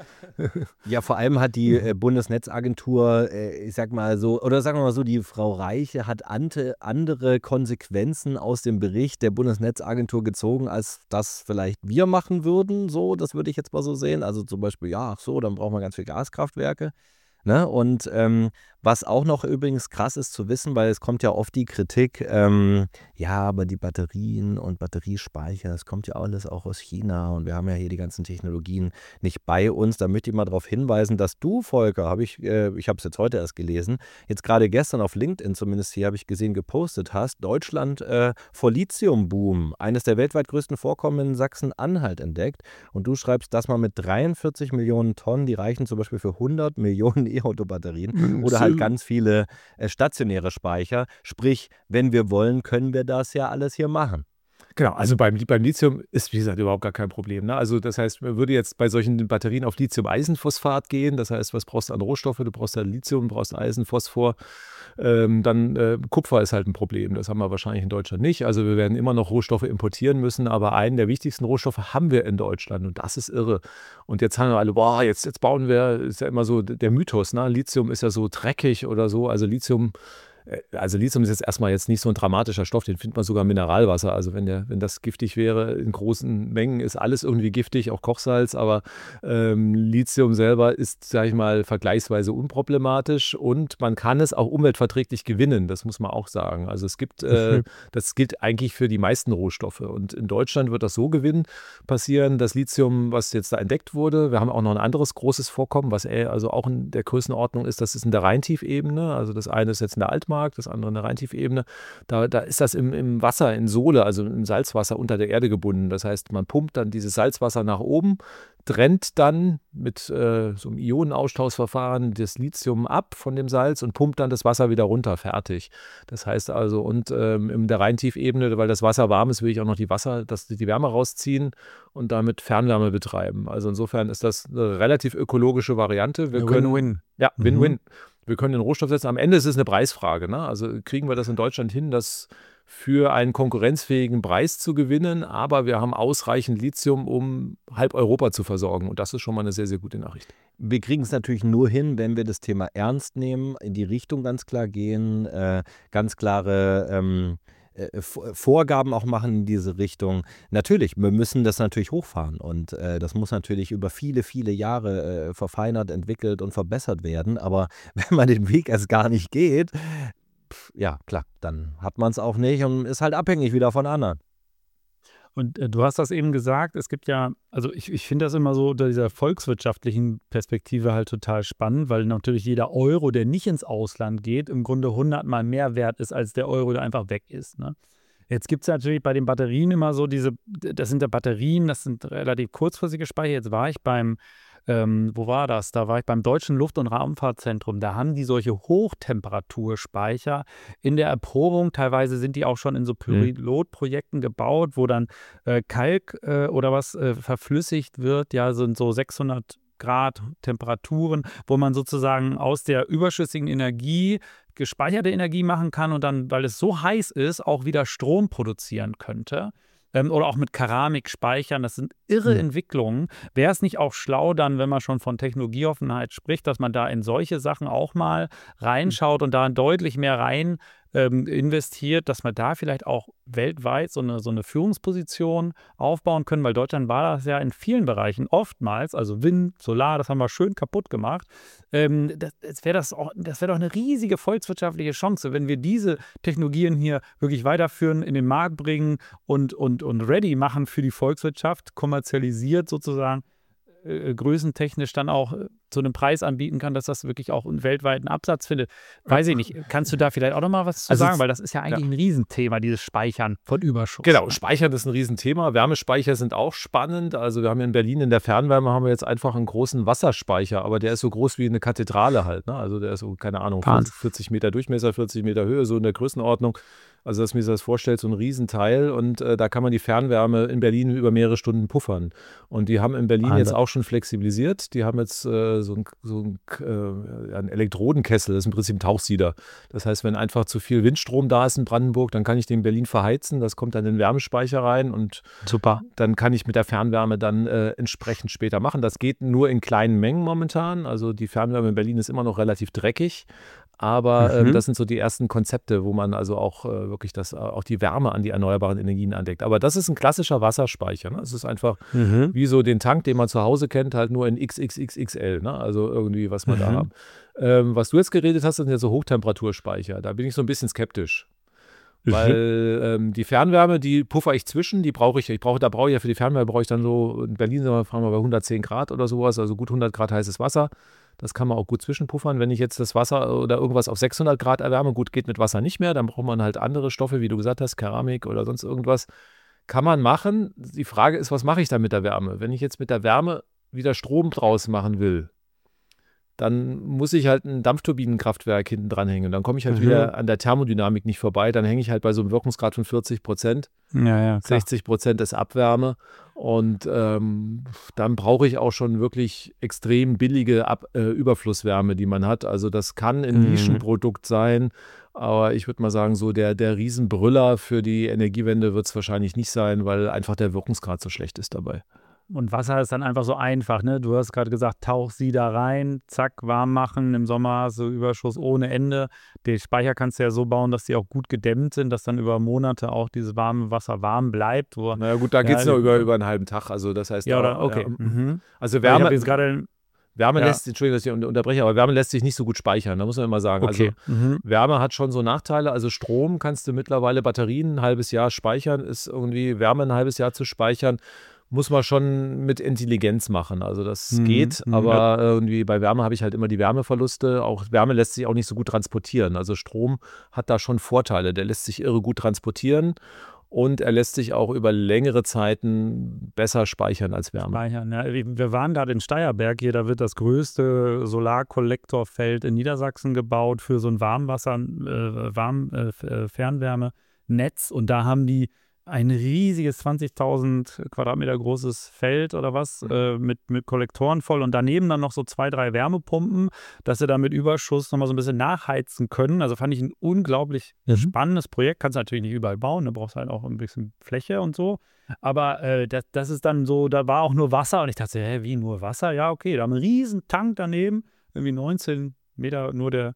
Ja, vor allem hat die Bundesnetzagentur, ich sag mal so, oder sagen wir mal so, die Frau Reiche hat andere Konsequenzen aus dem Bericht der Bundesnetzagentur gezogen, als das vielleicht wir machen würden. So, das würde ich jetzt mal so sehen. Also zum Beispiel, dann brauchen wir ganz viele Gaskraftwerke. Ne? Und was auch noch übrigens krass ist zu wissen, weil es kommt ja oft die Kritik, aber die Batterien und Batteriespeicher, das kommt ja alles auch aus China und wir haben ja hier die ganzen Technologien nicht bei uns. Da möchte ich mal darauf hinweisen, dass du, Volker, ich habe es jetzt heute erst gelesen, jetzt gerade gestern auf LinkedIn zumindest hier habe ich gesehen, gepostet hast, Deutschland vor Lithiumboom, eines der weltweit größten Vorkommen in Sachsen-Anhalt entdeckt und du schreibst, dass man mit 43 Millionen Tonnen, die reichen zum Beispiel für 100 Millionen E-Auto-Batterien oder halt ganz viele stationäre Speicher. Sprich, wenn wir wollen, können wir das ja alles hier machen. Genau, also beim Lithium ist, wie gesagt, überhaupt gar kein Problem. Ne? Also das heißt, man würde jetzt bei solchen Batterien auf Lithium-Eisenphosphat gehen. Das heißt, was brauchst du an Rohstoffe? Du brauchst ja Lithium, du brauchst Eisen, Phosphor. Dann Kupfer ist halt ein Problem. Das haben wir wahrscheinlich in Deutschland nicht. Also wir werden immer noch Rohstoffe importieren müssen. Aber einen der wichtigsten Rohstoffe haben wir in Deutschland. Und das ist irre. Und jetzt haben wir alle, jetzt bauen wir, ist ja immer so der Mythos. Ne? Lithium ist ja so dreckig oder so. Also Lithium Also Lithium ist jetzt erstmal nicht so ein dramatischer Stoff, den findet man sogar im Mineralwasser. Also wenn das giftig wäre, in großen Mengen ist alles irgendwie giftig, auch Kochsalz, aber Lithium selber ist, sage ich mal, vergleichsweise unproblematisch und man kann es auch umweltverträglich gewinnen, das muss man auch sagen. Also es gibt, das gilt eigentlich für die meisten Rohstoffe und in Deutschland wird das so passieren, das Lithium, was jetzt da entdeckt wurde, wir haben auch noch ein anderes großes Vorkommen, was also auch in der Größenordnung ist, das ist in der Rheintiefebene, also das eine ist jetzt in der Altmark, das andere in der Rheintiefebene, da ist das im Wasser, in Sohle, also im Salzwasser unter der Erde gebunden. Das heißt, man pumpt dann dieses Salzwasser nach oben, trennt dann mit so einem Ionenaustauschverfahren das Lithium ab von dem Salz und pumpt dann das Wasser wieder runter, fertig. Das heißt also, und in der Rheintiefebene, weil das Wasser warm ist, will ich auch noch die Wärme rausziehen und damit Fernwärme betreiben. Also insofern ist das eine relativ ökologische Variante. Win-win. Ja, Win-win. Wir können den Rohstoff setzen. Am Ende ist es eine Preisfrage. Ne? Also kriegen wir das in Deutschland hin, das für einen konkurrenzfähigen Preis zu gewinnen, aber wir haben ausreichend Lithium, um halb Europa zu versorgen. Und das ist schon mal eine sehr, sehr gute Nachricht. Wir kriegen es natürlich nur hin, wenn wir das Thema ernst nehmen, in die Richtung ganz klar gehen, ganz klare Vorgaben auch machen in diese Richtung. Natürlich, wir müssen das natürlich hochfahren und das muss natürlich über viele, viele Jahre verfeinert, entwickelt und verbessert werden. Aber wenn man den Weg erst gar nicht geht, ja klar, dann hat man es auch nicht und ist halt abhängig wieder von anderen. Und du hast das eben gesagt, es gibt ja, also ich finde das immer so unter dieser volkswirtschaftlichen Perspektive halt total spannend, weil natürlich jeder Euro, der nicht ins Ausland geht, im Grunde 100-mal mehr wert ist, als der Euro, der einfach weg ist. Ne? Jetzt gibt es natürlich bei den Batterien immer so das sind ja Batterien, das sind relativ kurzfristige Speicher. Jetzt war ich wo war das? Da war ich beim Deutschen Luft- und Raumfahrtzentrum. Da haben die solche Hochtemperaturspeicher in der Erprobung. Teilweise sind die auch schon in so Pilotprojekten gebaut, wo dann Kalk oder was verflüssigt wird. Ja, sind so 600 Grad Temperaturen, wo man sozusagen aus der überschüssigen Energie gespeicherte Energie machen kann und dann, weil es so heiß ist, auch wieder Strom produzieren könnte. Oder auch mit Keramik speichern. Das sind irre Entwicklungen. Wäre es nicht auch schlau dann, wenn man schon von Technologieoffenheit spricht, dass man da in solche Sachen auch mal reinschaut und da deutlich mehr rein investiert, dass wir da vielleicht auch weltweit so eine Führungsposition aufbauen können, weil Deutschland war das ja in vielen Bereichen oftmals, also Wind, Solar, das haben wir schön kaputt gemacht. Das wäre doch eine riesige volkswirtschaftliche Chance, wenn wir diese Technologien hier wirklich weiterführen, in den Markt bringen und ready machen für die Volkswirtschaft, kommerzialisiert sozusagen, größentechnisch dann auch zu einem Preis anbieten kann, dass das wirklich auch einen weltweiten Absatz findet. Weiß ich nicht. Kannst du da vielleicht auch noch mal was zu sagen? Weil das ist ja eigentlich ein Riesenthema, dieses Speichern von Überschuss. Genau, Speichern ist ein Riesenthema. Wärmespeicher sind auch spannend. Also wir haben in Berlin in der Fernwärme haben wir jetzt einfach einen großen Wasserspeicher, aber der ist so groß wie eine Kathedrale halt. Ne? Also der ist so, keine Ahnung, 40 Meter Durchmesser, 40 Meter Höhe, so in der Größenordnung. Also, dass man sich das vorstellt, so ein Riesenteil und da kann man die Fernwärme in Berlin über mehrere Stunden puffern. Und die haben in Berlin jetzt auch schon flexibilisiert. Die haben jetzt so einen Elektrodenkessel, das ist im Prinzip ein Tauchsieder. Das heißt, wenn einfach zu viel Windstrom da ist in Brandenburg, dann kann ich den in Berlin verheizen. Das kommt dann in den Wärmespeicher rein und super. Dann kann ich mit der Fernwärme dann entsprechend später machen. Das geht nur in kleinen Mengen momentan. Also die Fernwärme in Berlin ist immer noch relativ dreckig. Aber das sind so die ersten Konzepte, wo man also auch wirklich auch die Wärme an die erneuerbaren Energien andeckt. Aber das ist ein klassischer Wasserspeicher. Ne? Es ist einfach wie so den Tank, den man zu Hause kennt, halt nur in XXXXL. Ne? Also irgendwie, was man da haben. Was du jetzt geredet hast, sind ja so Hochtemperaturspeicher. Da bin ich so ein bisschen skeptisch. Weil die Fernwärme, die puffer ich zwischen, die brauche ich. Da brauche ich ja für die Fernwärme, brauche ich dann so, in Berlin fahren wir bei 110 Grad oder sowas, also gut 100 Grad heißes Wasser. Das kann man auch gut zwischenpuffern. Wenn ich jetzt das Wasser oder irgendwas auf 600 Grad erwärme, gut, geht mit Wasser nicht mehr, dann braucht man halt andere Stoffe, wie du gesagt hast, Keramik oder sonst irgendwas. Kann man machen. Die Frage ist, was mache ich dann mit der Wärme? Wenn ich jetzt mit der Wärme wieder Strom draus machen will, dann muss ich halt ein Dampfturbinenkraftwerk hinten dranhängen. Dann komme ich halt wieder an der Thermodynamik nicht vorbei. Dann hänge ich halt bei so einem Wirkungsgrad von 40%. Ja, 60% ist Abwärme. Und dann brauche ich auch schon wirklich extrem billige Überflusswärme, die man hat. Also das kann ein Nischenprodukt sein. Aber ich würde mal sagen, so der Riesenbrüller für die Energiewende wird es wahrscheinlich nicht sein, weil einfach der Wirkungsgrad so schlecht ist dabei. Und Wasser ist dann einfach so einfach, ne? Du hast gerade gesagt, tauch sie da rein, zack, warm machen. Im Sommer hast du Überschuss ohne Ende. Die Speicher kannst du ja so bauen, dass die auch gut gedämmt sind, dass dann über Monate auch dieses warme Wasser warm bleibt. Naja gut, da geht es nur über einen halben Tag. Also das heißt, ja, oder? Okay. Also Weil ich habe jetzt gerade Wärme lässt, Entschuldigung, dass ich unterbreche, aber Wärme lässt sich nicht so gut speichern, da muss man immer sagen. Okay. Also Wärme hat schon so Nachteile. Also Strom kannst du mittlerweile, Batterien ein halbes Jahr speichern, ist irgendwie Wärme ein halbes Jahr zu speichern, muss man schon mit Intelligenz machen. Also das geht, aber irgendwie bei Wärme habe ich halt immer die Wärmeverluste. Auch Wärme lässt sich auch nicht so gut transportieren. Also Strom hat da schon Vorteile. Der lässt sich irre gut transportieren. Und er lässt sich auch über längere Zeiten besser speichern als Wärme. Speichern, ja. Wir waren gerade in Steierberg hier, da wird das größte Solarkollektorfeld in Niedersachsen gebaut für so ein Fernwärmenetz. Und da haben die ein riesiges 20.000 Quadratmeter großes Feld oder was mit Kollektoren voll und daneben dann noch so 2, 3 Wärmepumpen, dass sie da mit Überschuss nochmal so ein bisschen nachheizen können. Also fand ich ein unglaublich spannendes Projekt. Kannst du natürlich nicht überall bauen, da brauchst du halt auch ein bisschen Fläche und so. Aber das ist dann so, da war auch nur Wasser und ich dachte, wie nur Wasser? Ja, okay, da haben wir einen riesen Tank daneben, irgendwie 19 Meter nur der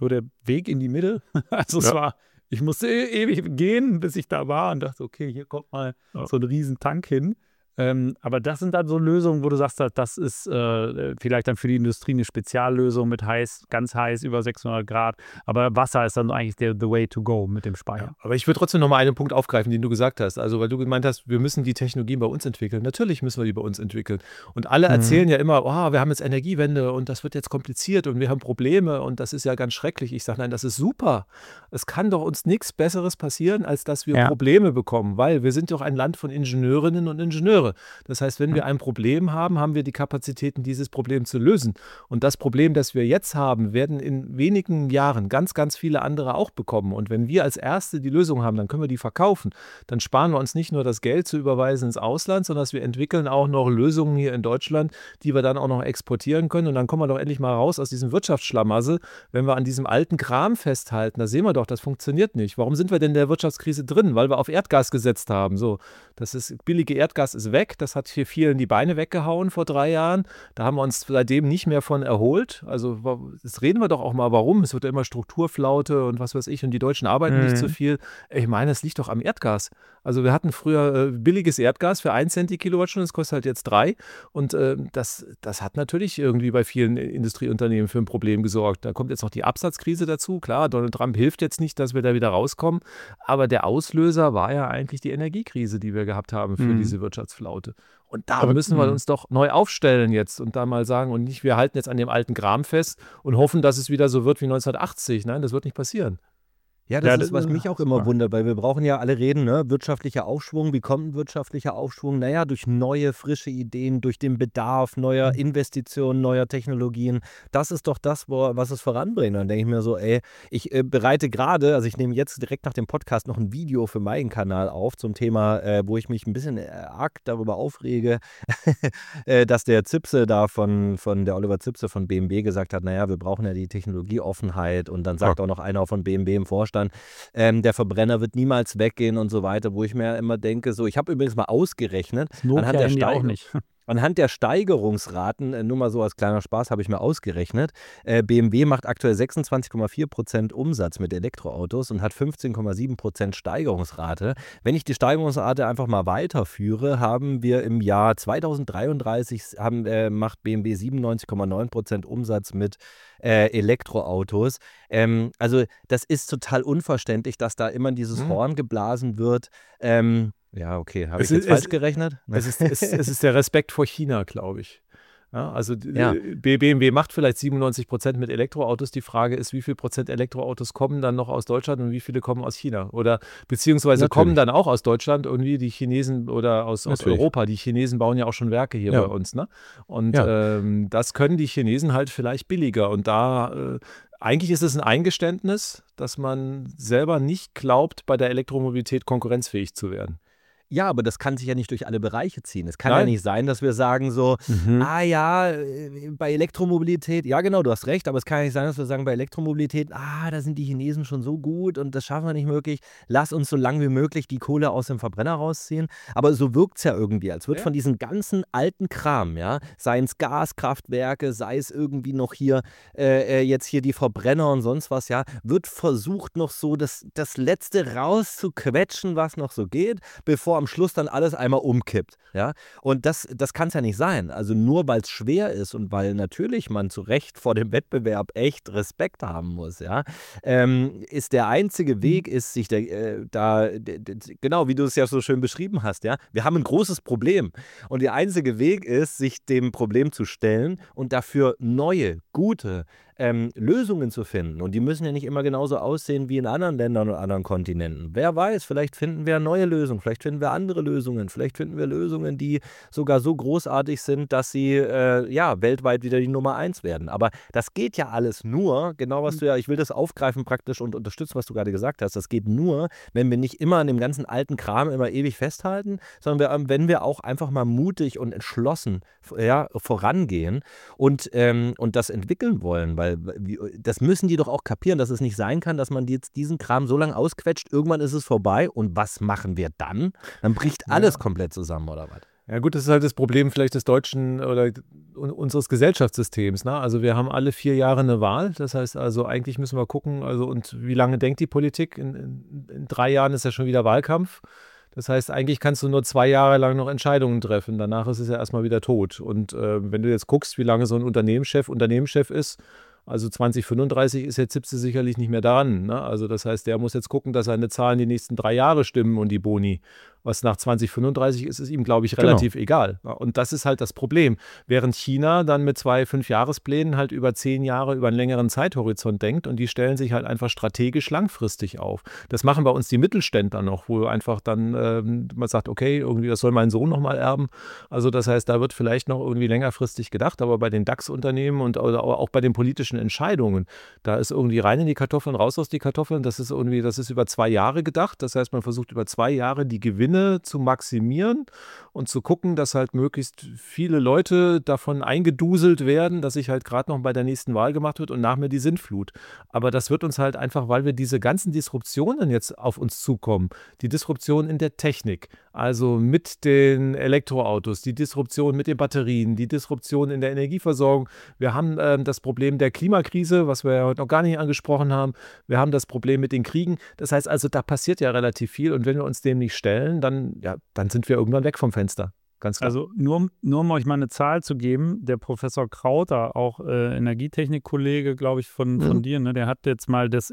Weg in die Mitte. Also es war... Ich musste ewig gehen, bis ich da war und dachte, okay, hier kommt mal so ein riesen Tank hin. Aber das sind dann so Lösungen, wo du sagst, das ist vielleicht dann für die Industrie eine Speziallösung mit ganz heiß, über 600 Grad. Aber Wasser ist dann eigentlich the way to go mit dem Speicher. Ja, aber ich würde trotzdem noch mal einen Punkt aufgreifen, den du gesagt hast. Also, weil du gemeint hast, wir müssen die Technologien bei uns entwickeln. Natürlich müssen wir die bei uns entwickeln. Und alle erzählen ja immer, wir haben jetzt Energiewende und das wird jetzt kompliziert und wir haben Probleme und das ist ja ganz schrecklich. Ich sage, nein, das ist super. Es kann doch uns nichts Besseres passieren, als dass wir Probleme bekommen, weil wir sind doch ein Land von Ingenieurinnen und Ingenieure. Das heißt, wenn wir ein Problem haben, haben wir die Kapazitäten, dieses Problem zu lösen. Und das Problem, das wir jetzt haben, werden in wenigen Jahren ganz, ganz viele andere auch bekommen. Und wenn wir als Erste die Lösung haben, dann können wir die verkaufen. Dann sparen wir uns nicht nur das Geld zu überweisen ins Ausland, sondern wir entwickeln auch noch Lösungen hier in Deutschland, die wir dann auch noch exportieren können. Und dann kommen wir doch endlich mal raus aus diesem Wirtschaftsschlamassel, wenn wir an diesem alten Kram festhalten. Da sehen wir doch, das funktioniert nicht. Warum sind wir denn in der Wirtschaftskrise drin? Weil wir auf Erdgas gesetzt haben. So, billige Erdgas ist weg. Das hat hier vielen die Beine weggehauen vor 3 Jahren. Da haben wir uns seitdem nicht mehr von erholt. Also jetzt reden wir doch auch mal, warum. Es wird ja immer Strukturflaute und was weiß ich und die Deutschen arbeiten nicht so viel. Ich meine, es liegt doch am Erdgas. Also wir hatten früher billiges Erdgas für 1 Cent die Kilowattstunde, das kostet halt jetzt 3. Und das hat natürlich irgendwie bei vielen Industrieunternehmen für ein Problem gesorgt. Da kommt jetzt noch die Absatzkrise dazu. Klar, Donald Trump hilft jetzt nicht, dass wir da wieder rauskommen. Aber der Auslöser war ja eigentlich die Energiekrise, die wir gehabt haben für diese Wirtschaftsflaute. Und da müssen wir uns doch neu aufstellen jetzt und da mal sagen, und nicht, wir halten jetzt an dem alten Kram fest und hoffen, dass es wieder so wird wie 1980. Nein, das wird nicht passieren. Ja, das ist, was mich auch immer wundert, weil wir brauchen ja alle reden, ne? Wirtschaftlicher Aufschwung. Wie kommt ein wirtschaftlicher Aufschwung? Naja, durch neue, frische Ideen, durch den Bedarf neuer Investitionen, neuer Technologien. Das ist doch das, was es voranbringt. Dann denke ich mir so, ich bereite gerade, also ich nehme jetzt direkt nach dem Podcast noch ein Video für meinen Kanal auf zum Thema, wo ich mich ein bisschen arg darüber aufrege, dass der Zipse da von der Oliver Zipse von BMW gesagt hat, naja, wir brauchen ja die Technologieoffenheit und dann sagt auch noch einer von BMW im Vorstand, der Verbrenner wird niemals weggehen und so weiter, wo ich mir immer denke, so, ich habe übrigens mal ausgerechnet, anhand der Steigerungsraten, nur mal so als kleiner Spaß, habe ich mir ausgerechnet, BMW macht aktuell 26,4% Umsatz mit Elektroautos und hat 15,7% Steigerungsrate. Wenn ich die Steigerungsrate einfach mal weiterführe, haben wir im Jahr 2033 macht BMW 97,9% Umsatz mit Elektroautos. Also das ist total unverständlich, dass da immer dieses Horn geblasen wird. Ja, okay, habe ich jetzt falsch gerechnet? Es ist der Respekt vor China, glaube ich. Ja, also BMW macht vielleicht 97% mit Elektroautos. Die Frage ist, wie viel Prozent Elektroautos kommen dann noch aus Deutschland und wie viele kommen aus China? Oder beziehungsweise kommen dann auch aus Deutschland irgendwie die Chinesen oder aus Europa. Die Chinesen bauen ja auch schon Werke hier bei uns. Ne? Und das können die Chinesen halt vielleicht billiger. Und eigentlich ist es ein Eingeständnis, dass man selber nicht glaubt, bei der Elektromobilität konkurrenzfähig zu werden. Ja, aber das kann sich ja nicht durch alle Bereiche ziehen. Es kann ja Nein. nicht sein, dass wir sagen so, ja, bei Elektromobilität, ja genau, du hast recht, aber es kann ja nicht sein, dass wir sagen, bei Elektromobilität, da sind die Chinesen schon so gut und das schaffen wir nicht möglich. Lass uns so lange wie möglich die Kohle aus dem Verbrenner rausziehen. Aber so wirkt es ja irgendwie, als wird von diesem ganzen alten Kram, ja, seien es Gaskraftwerke, sei es irgendwie noch hier, jetzt hier die Verbrenner und sonst was, ja, wird versucht noch so das Letzte rauszuquetschen, was noch so geht, bevor am Schluss dann alles einmal umkippt. Ja? Und das kann es ja nicht sein. Also nur weil es schwer ist und weil natürlich man zu Recht vor dem Wettbewerb echt Respekt haben muss, ja, ist der einzige Weg, ist sich genau wie du es ja so schön beschrieben hast, ja, wir haben ein großes Problem und der einzige Weg ist, sich dem Problem zu stellen und dafür neue, gute Lösungen zu finden. Und die müssen ja nicht immer genauso aussehen wie in anderen Ländern und anderen Kontinenten. Wer weiß, vielleicht finden wir neue Lösungen, vielleicht finden wir andere Lösungen, vielleicht finden wir Lösungen, die sogar so großartig sind, dass sie weltweit wieder die Nummer 1 werden. Aber das geht ja alles nur, genau was ich will das aufgreifen praktisch und unterstützen, was du gerade gesagt hast, das geht nur, wenn wir nicht immer an dem ganzen alten Kram immer ewig festhalten, sondern wenn wir auch einfach mal mutig und entschlossen vorangehen und das entwickeln wollen, weil das müssen die doch auch kapieren, dass es nicht sein kann, dass man jetzt diesen Kram so lange ausquetscht, irgendwann ist es vorbei und was machen wir dann? Dann bricht alles komplett zusammen, oder was? Ja gut, das ist halt das Problem vielleicht des deutschen oder unseres Gesellschaftssystems. Ne? Also wir haben alle 4 Jahre eine Wahl. Das heißt also, eigentlich müssen wir gucken, und wie lange denkt die Politik? In 3 Jahren ist ja schon wieder Wahlkampf. Das heißt, eigentlich kannst du nur 2 Jahre lang noch Entscheidungen treffen. Danach ist es ja erstmal wieder tot. Und wenn du jetzt guckst, wie lange so ein Unternehmenschef ist, also 2035 ist jetzt Zipse sicherlich nicht mehr dran. Ne? Also das heißt, der muss jetzt gucken, dass seine Zahlen die nächsten 3 Jahre stimmen und die Boni. Was nach 2035 ist ihm, glaube ich, relativ egal. Und das ist halt das Problem. Während China dann mit 2 5-Jahresplänen halt über 10 Jahre, über einen längeren Zeithorizont denkt und die stellen sich halt einfach strategisch langfristig auf. Das machen bei uns die Mittelständler noch, wo einfach dann man sagt, okay, irgendwie das soll mein Sohn nochmal erben. Also das heißt, da wird vielleicht noch irgendwie längerfristig gedacht, aber bei den DAX-Unternehmen und oder auch bei den politischen Entscheidungen, da ist irgendwie rein in die Kartoffeln, raus aus die Kartoffeln. Das ist über 2 Jahre gedacht. Das heißt, man versucht über 2 Jahre die Gewinne zu maximieren und zu gucken, dass halt möglichst viele Leute davon eingeduselt werden, dass sich halt gerade noch bei der nächsten Wahl gemacht wird und nach mir die Sintflut. Aber das wird uns halt einfach, weil wir diese ganzen Disruptionen jetzt auf uns zukommen, die Disruption in der Technik, also mit den Elektroautos, die Disruption mit den Batterien, die Disruption in der Energieversorgung. Wir haben das Problem der Klimakrise, was wir ja heute noch gar nicht angesprochen haben. Wir haben das Problem mit den Kriegen. Das heißt also, da passiert ja relativ viel und wenn wir uns dem nicht stellen, dann sind wir irgendwann weg vom Fenster. Ganz klar. Also nur um euch mal eine Zahl zu geben, der Professor Krauter, auch Energietechnik-Kollege, glaube ich, von dir, ne, der hat jetzt mal das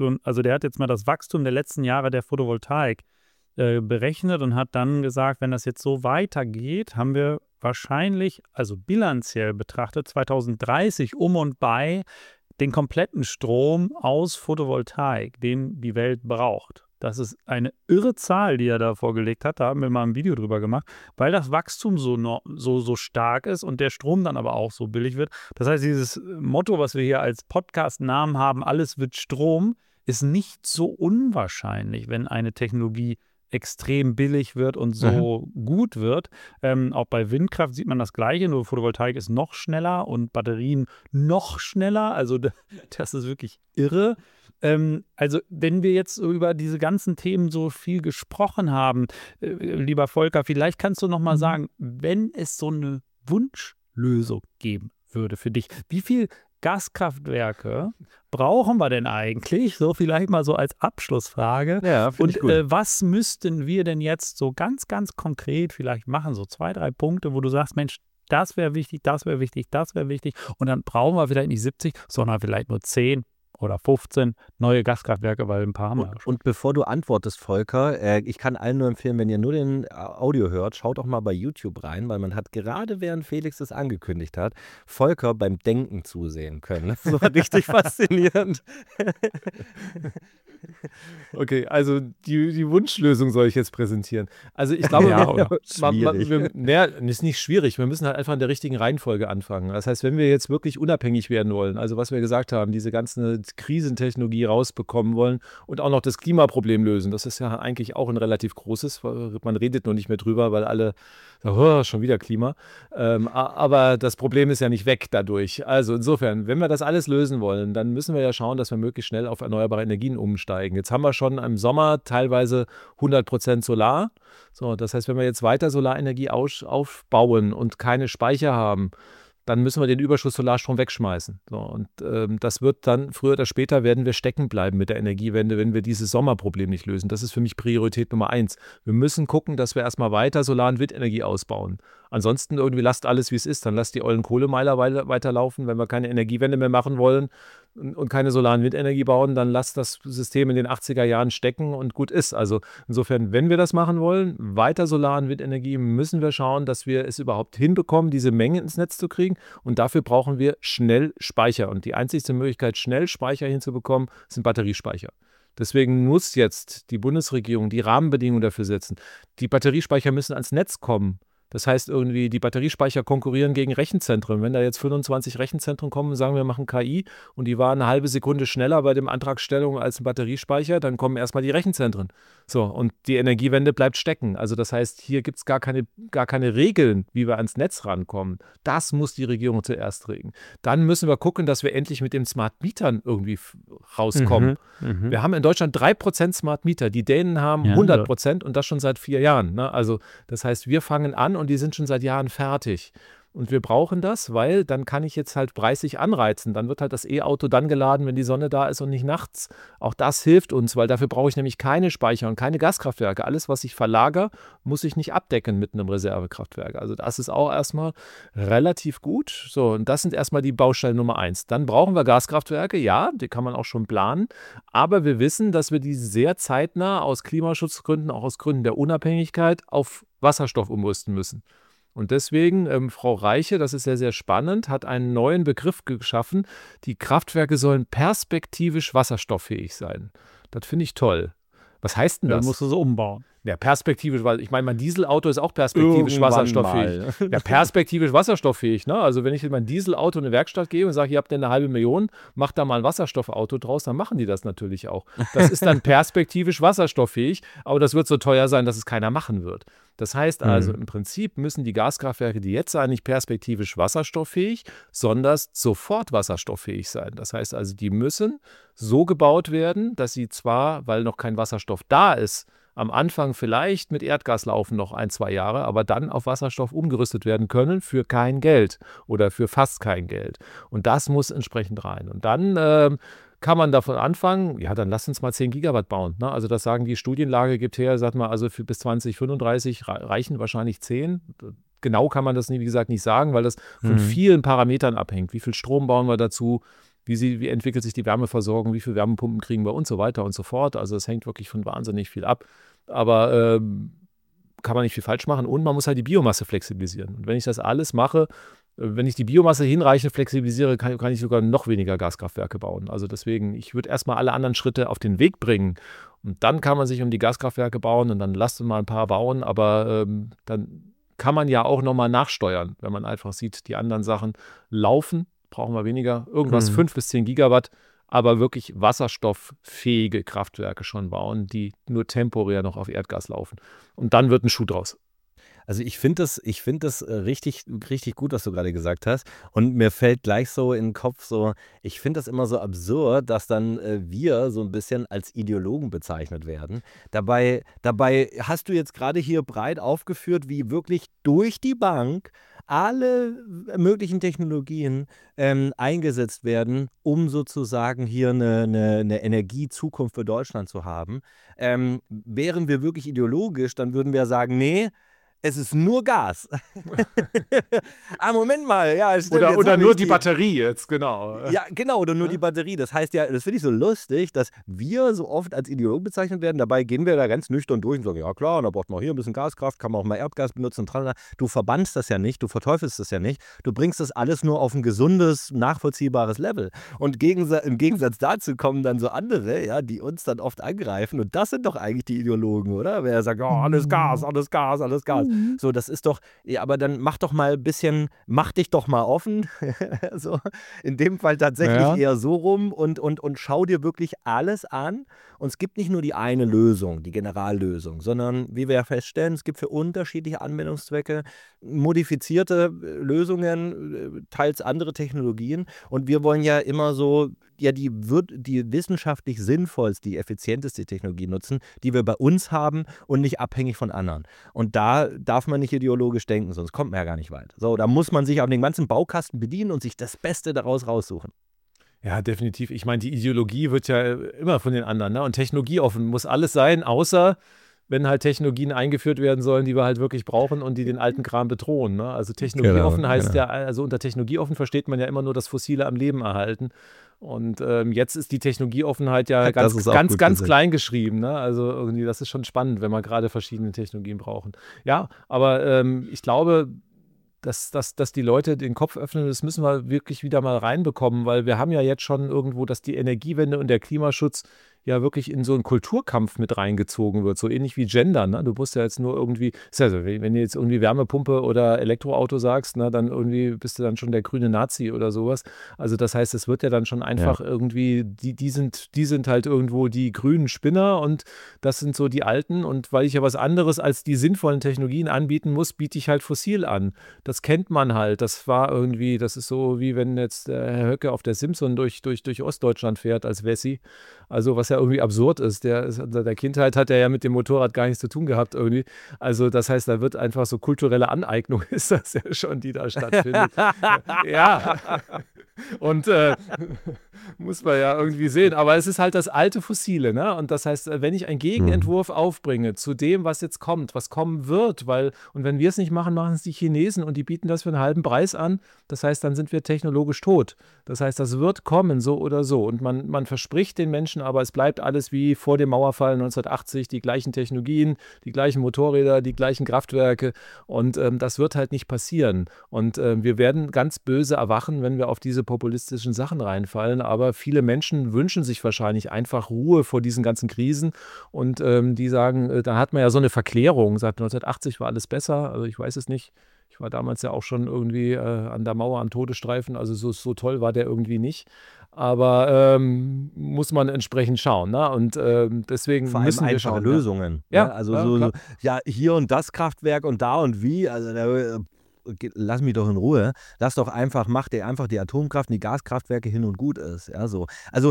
Wachstum der letzten Jahre der Photovoltaik berechnet und hat dann gesagt, wenn das jetzt so weitergeht, haben wir wahrscheinlich, also bilanziell betrachtet, 2030 um und bei den kompletten Strom aus Photovoltaik, den die Welt braucht. Das ist eine irre Zahl, die er da vorgelegt hat. Da haben wir mal ein Video drüber gemacht, weil das Wachstum so stark ist und der Strom dann aber auch so billig wird. Das heißt, dieses Motto, was wir hier als Podcast-Namen haben, alles wird Strom, ist nicht so unwahrscheinlich, wenn eine Technologie extrem billig wird und so gut wird. Auch bei Windkraft sieht man das Gleiche, nur Photovoltaik ist noch schneller und Batterien noch schneller. Also das ist wirklich irre. Also wenn wir jetzt so über diese ganzen Themen so viel gesprochen haben, lieber Volker, vielleicht kannst du noch mal sagen, wenn es so eine Wunschlösung geben würde für dich, wie viel Gaskraftwerke brauchen wir denn eigentlich? So vielleicht mal so als Abschlussfrage. Ja, finde ich gut. Was müssten wir denn jetzt so ganz, ganz konkret vielleicht machen? So 2, 3 Punkte, wo du sagst, Mensch, das wäre wichtig, das wäre wichtig, das wäre wichtig. Und dann brauchen wir vielleicht nicht 70, sondern vielleicht nur 10 oder 15 neue Gaskraftwerke, weil ein paar haben wir schon. Und bevor du antwortest, Volker, ich kann allen nur empfehlen, wenn ihr nur den Audio hört, schaut doch mal bei YouTube rein, weil man hat gerade, während Felix das angekündigt hat, Volker beim Denken zusehen können. Das war richtig faszinierend. Okay, also die Wunschlösung soll ich jetzt präsentieren. Also ich glaube, Ja, oder? ist nicht schwierig. Wir müssen halt einfach in der richtigen Reihenfolge anfangen. Das heißt, wenn wir jetzt wirklich unabhängig werden wollen, also was wir gesagt haben, diese ganze Krisentechnologie rausbekommen wollen und auch noch das Klimaproblem lösen, das ist ja eigentlich auch ein relativ großes. Man redet nur nicht mehr drüber, weil alle sagen, oh, schon wieder Klima. Aber das Problem ist ja nicht weg dadurch. Also insofern, wenn wir das alles lösen wollen, dann müssen wir ja schauen, dass wir möglichst schnell auf erneuerbare Energien umsteigen. Jetzt haben wir schon im Sommer teilweise 100% Solar. So, das heißt, wenn wir jetzt weiter Solarenergie aufbauen und keine Speicher haben, dann müssen wir den Überschuss Solarstrom wegschmeißen. So, und das wird dann, früher oder später werden wir stecken bleiben mit der Energiewende, wenn wir dieses Sommerproblem nicht lösen. Das ist für mich Priorität Nummer 1. Wir müssen gucken, dass wir erstmal weiter Solar- und Windenergie ausbauen. Ansonsten irgendwie lasst alles, wie es ist. Dann lasst die ollen Kohlemeiler weiterlaufen. Wenn wir keine Energiewende mehr machen wollen und keine Solar- und Windenergie bauen, dann lasst das System in den 80er Jahren stecken und gut ist. Also insofern, wenn wir das machen wollen, weiter Solar- und Windenergie, müssen wir schauen, dass wir es überhaupt hinbekommen, diese Menge ins Netz zu kriegen. Und dafür brauchen wir schnell Speicher. Und die einzigste Möglichkeit, schnell Speicher hinzubekommen, sind Batteriespeicher. Deswegen muss jetzt die Bundesregierung die Rahmenbedingungen dafür setzen. Die Batteriespeicher müssen ans Netz kommen. Das heißt irgendwie, die Batteriespeicher konkurrieren gegen Rechenzentren. Wenn da jetzt 25 Rechenzentren kommen und sagen, wir machen KI und die waren eine halbe Sekunde schneller bei dem Antragstellung als ein Batteriespeicher, dann kommen erstmal die Rechenzentren. So, und die Energiewende bleibt stecken. Also das heißt, hier gibt es gar keine Regeln, wie wir ans Netz rankommen. Das muss die Regierung zuerst regeln. Dann müssen wir gucken, dass wir endlich mit den Smart Mietern irgendwie rauskommen. Wir haben in Deutschland 3% Smart Mieter. Die Dänen haben 100% und das schon seit 4 Jahren. Ne? Also das heißt, wir fangen an und die sind schon seit Jahren fertig. Und wir brauchen das, weil dann kann ich jetzt halt preislich anreizen. Dann wird halt das E-Auto dann geladen, wenn die Sonne da ist und nicht nachts. Auch das hilft uns, weil dafür brauche ich nämlich keine Speicher und keine Gaskraftwerke. Alles, was ich verlagere, muss ich nicht abdecken mit einem Reservekraftwerk. Also das ist auch erstmal relativ gut. So, und das sind erstmal die Bausteine Nummer 1. Dann brauchen wir Gaskraftwerke, ja, die kann man auch schon planen. Aber wir wissen, dass wir die sehr zeitnah aus Klimaschutzgründen, auch aus Gründen der Unabhängigkeit auf Wasserstoff umrüsten müssen. Und deswegen, Frau Reiche, das ist sehr, sehr spannend, hat einen neuen Begriff geschaffen. Die Kraftwerke sollen perspektivisch wasserstofffähig sein. Das finde ich toll. Was heißt denn Dann das? musst du so umbauen. Ja, perspektivisch, weil ich meine, mein Dieselauto ist auch perspektivisch Irgendwann wasserstofffähig. mal. Ja, perspektivisch wasserstofffähig. Ne? Also wenn ich in mein Dieselauto in eine Werkstatt gehe und sage, ihr habt eine 500.000, macht da mal ein Wasserstoffauto draus, dann machen die das natürlich auch. Das ist dann perspektivisch wasserstofffähig, aber das wird so teuer sein, dass es keiner machen wird. Das heißt also, im Prinzip müssen die Gaskraftwerke, die jetzt sein, nicht perspektivisch wasserstofffähig, sondern sofort wasserstofffähig sein. Das heißt also, die müssen so gebaut werden, dass sie zwar, weil noch kein Wasserstoff da ist, am Anfang vielleicht mit Erdgas laufen noch 1-2 Jahre, aber dann auf Wasserstoff umgerüstet werden können für kein Geld oder für fast kein Geld. Und das muss entsprechend rein. Und dann kann man davon anfangen, ja, dann lass uns mal 10 Gigawatt bauen. Ne? Also das sagen die Studienlage gibt her, sagt mal, also bis 2035 reichen wahrscheinlich 10. Genau kann man das, wie gesagt, nicht sagen, weil das von vielen Parametern abhängt. Wie viel Strom bauen wir dazu? Wie entwickelt sich die Wärmeversorgung, wie viele Wärmepumpen kriegen wir und so weiter und so fort. Also es hängt wirklich von wahnsinnig viel ab. Aber kann man nicht viel falsch machen und man muss halt die Biomasse flexibilisieren. Und wenn ich das alles mache, wenn ich die Biomasse hinreichend flexibilisiere, kann ich sogar noch weniger Gaskraftwerke bauen. Also deswegen, ich würde erstmal alle anderen Schritte auf den Weg bringen. Und dann kann man sich um die Gaskraftwerke bauen und dann lasst mal ein paar bauen, aber dann kann man ja auch nochmal nachsteuern, wenn man einfach sieht, die anderen Sachen laufen. Brauchen wir weniger, irgendwas 5 bis 10 Gigawatt, aber wirklich wasserstofffähige Kraftwerke schon bauen, die nur temporär noch auf Erdgas laufen. Und dann wird ein Schuh draus. Also ich finde das richtig, richtig gut, was du gerade gesagt hast. Und mir fällt gleich so in den Kopf so, ich finde das immer so absurd, dass dann wir so ein bisschen als Ideologen bezeichnet werden. Dabei hast du jetzt gerade hier breit aufgeführt, wie wirklich durch die Bank alle möglichen Technologien eingesetzt werden, um sozusagen hier eine Energiezukunft für Deutschland zu haben. Wären wir wirklich ideologisch, dann würden wir sagen, nee, es ist nur Gas. Moment mal, ja, stimmt. Oder nur die Batterie jetzt, genau. Ja, genau, oder nur die Batterie. Das heißt ja, das finde ich so lustig, dass wir so oft als Ideologen bezeichnet werden. Dabei gehen wir da ganz nüchtern durch und sagen, ja klar, da braucht man hier ein bisschen Gaskraft, kann man auch mal Erdgas benutzen und tralala. Du verbannst das ja nicht, du verteufelst das ja nicht. Du bringst das alles nur auf ein gesundes, nachvollziehbares Level. Und im Gegensatz dazu kommen dann so andere, ja, die uns dann oft angreifen. Und das sind doch eigentlich die Ideologen, oder? Wer sagt, oh, alles Gas, alles Gas, alles Gas. So, das ist doch, ja, aber dann mach doch mal ein bisschen, mach dich doch mal offen. So, in dem Fall tatsächlich eher so rum und schau dir wirklich alles an. Und es gibt nicht nur die eine Lösung, die Generallösung, sondern wie wir ja feststellen, es gibt für unterschiedliche Anwendungszwecke modifizierte Lösungen, teils andere Technologien. Und wir wollen ja immer so ja die wissenschaftlich sinnvollste, die effizienteste Technologie nutzen, die wir bei uns haben und nicht abhängig von anderen. Und da darf man nicht ideologisch denken, sonst kommt man ja gar nicht weit. So, da muss man sich auf den ganzen Baukasten bedienen und sich das Beste daraus raussuchen. Ja, definitiv. Ich meine, die Ideologie wird ja immer von den anderen, ne? Und technologieoffen muss alles sein, außer wenn halt Technologien eingeführt werden sollen, die wir halt wirklich brauchen und die den alten Kram bedrohen, ne? Also technologieoffen heißt ja, also unter technologieoffen versteht man ja immer nur das Fossile am Leben erhalten. Und jetzt ist die Technologieoffenheit ja ganz klein geschrieben, ne? Also irgendwie, das ist schon spannend, wenn wir gerade verschiedene Technologien brauchen. Ja, aber ich glaube, dass die Leute den Kopf öffnen, das müssen wir wirklich wieder mal reinbekommen, weil wir haben ja jetzt schon irgendwo, dass die Energiewende und der Klimaschutz ja wirklich in so einen Kulturkampf mit reingezogen wird, so ähnlich wie Gender, ne? Du musst ja jetzt nur irgendwie, also wenn du jetzt irgendwie Wärmepumpe oder Elektroauto sagst, ne, dann irgendwie bist du dann schon der grüne Nazi oder sowas. Also das heißt, es wird ja dann schon einfach irgendwie, die sind halt irgendwo die grünen Spinner und das sind so die Alten und weil ich ja was anderes als die sinnvollen Technologien anbieten muss, biete ich halt fossil an. Das kennt man halt, das war irgendwie, das ist so wie wenn jetzt der Herr Höcke auf der Simpson durch Ostdeutschland fährt als Wessi, also was ja irgendwie absurd ist. Unter der Kindheit hat er ja mit dem Motorrad gar nichts zu tun gehabt irgendwie. Also das heißt, da wird einfach so kulturelle Aneignung ist das ja schon, die da stattfindet. Ja. Und muss man ja irgendwie sehen. Aber es ist halt das alte Fossile, ne? Und das heißt, wenn ich einen Gegenentwurf aufbringe zu dem, was jetzt kommt, was kommen wird, und wenn wir es nicht machen, machen es die Chinesen und die bieten das für einen halben Preis an. Das heißt, dann sind wir technologisch tot. Das heißt, das wird kommen, so oder so. Und man verspricht den Menschen, aber es bleibt alles wie vor dem Mauerfall 1980, die gleichen Technologien, die gleichen Motorräder, die gleichen Kraftwerke. Und das wird halt nicht passieren. Und wir werden ganz böse erwachen, wenn wir auf diese populistischen Sachen reinfallen. Aber viele Menschen wünschen sich wahrscheinlich einfach Ruhe vor diesen ganzen Krisen. Und die sagen, da hat man ja so eine Verklärung. Seit 1980 war alles besser. Also ich weiß es nicht. Ich war damals ja auch schon irgendwie an der Mauer am Todesstreifen. Also so toll war der irgendwie nicht. Aber muss man entsprechend schauen. Ne? Und deswegen vor allem müssen wir einfache schauen. Lösungen. Ja, ne? Also hier und das Kraftwerk und da und wie. Also lass mich doch in Ruhe. Mach dir einfach die Atomkraft und die Gaskraftwerke hin und gut ist. Ja, so. Also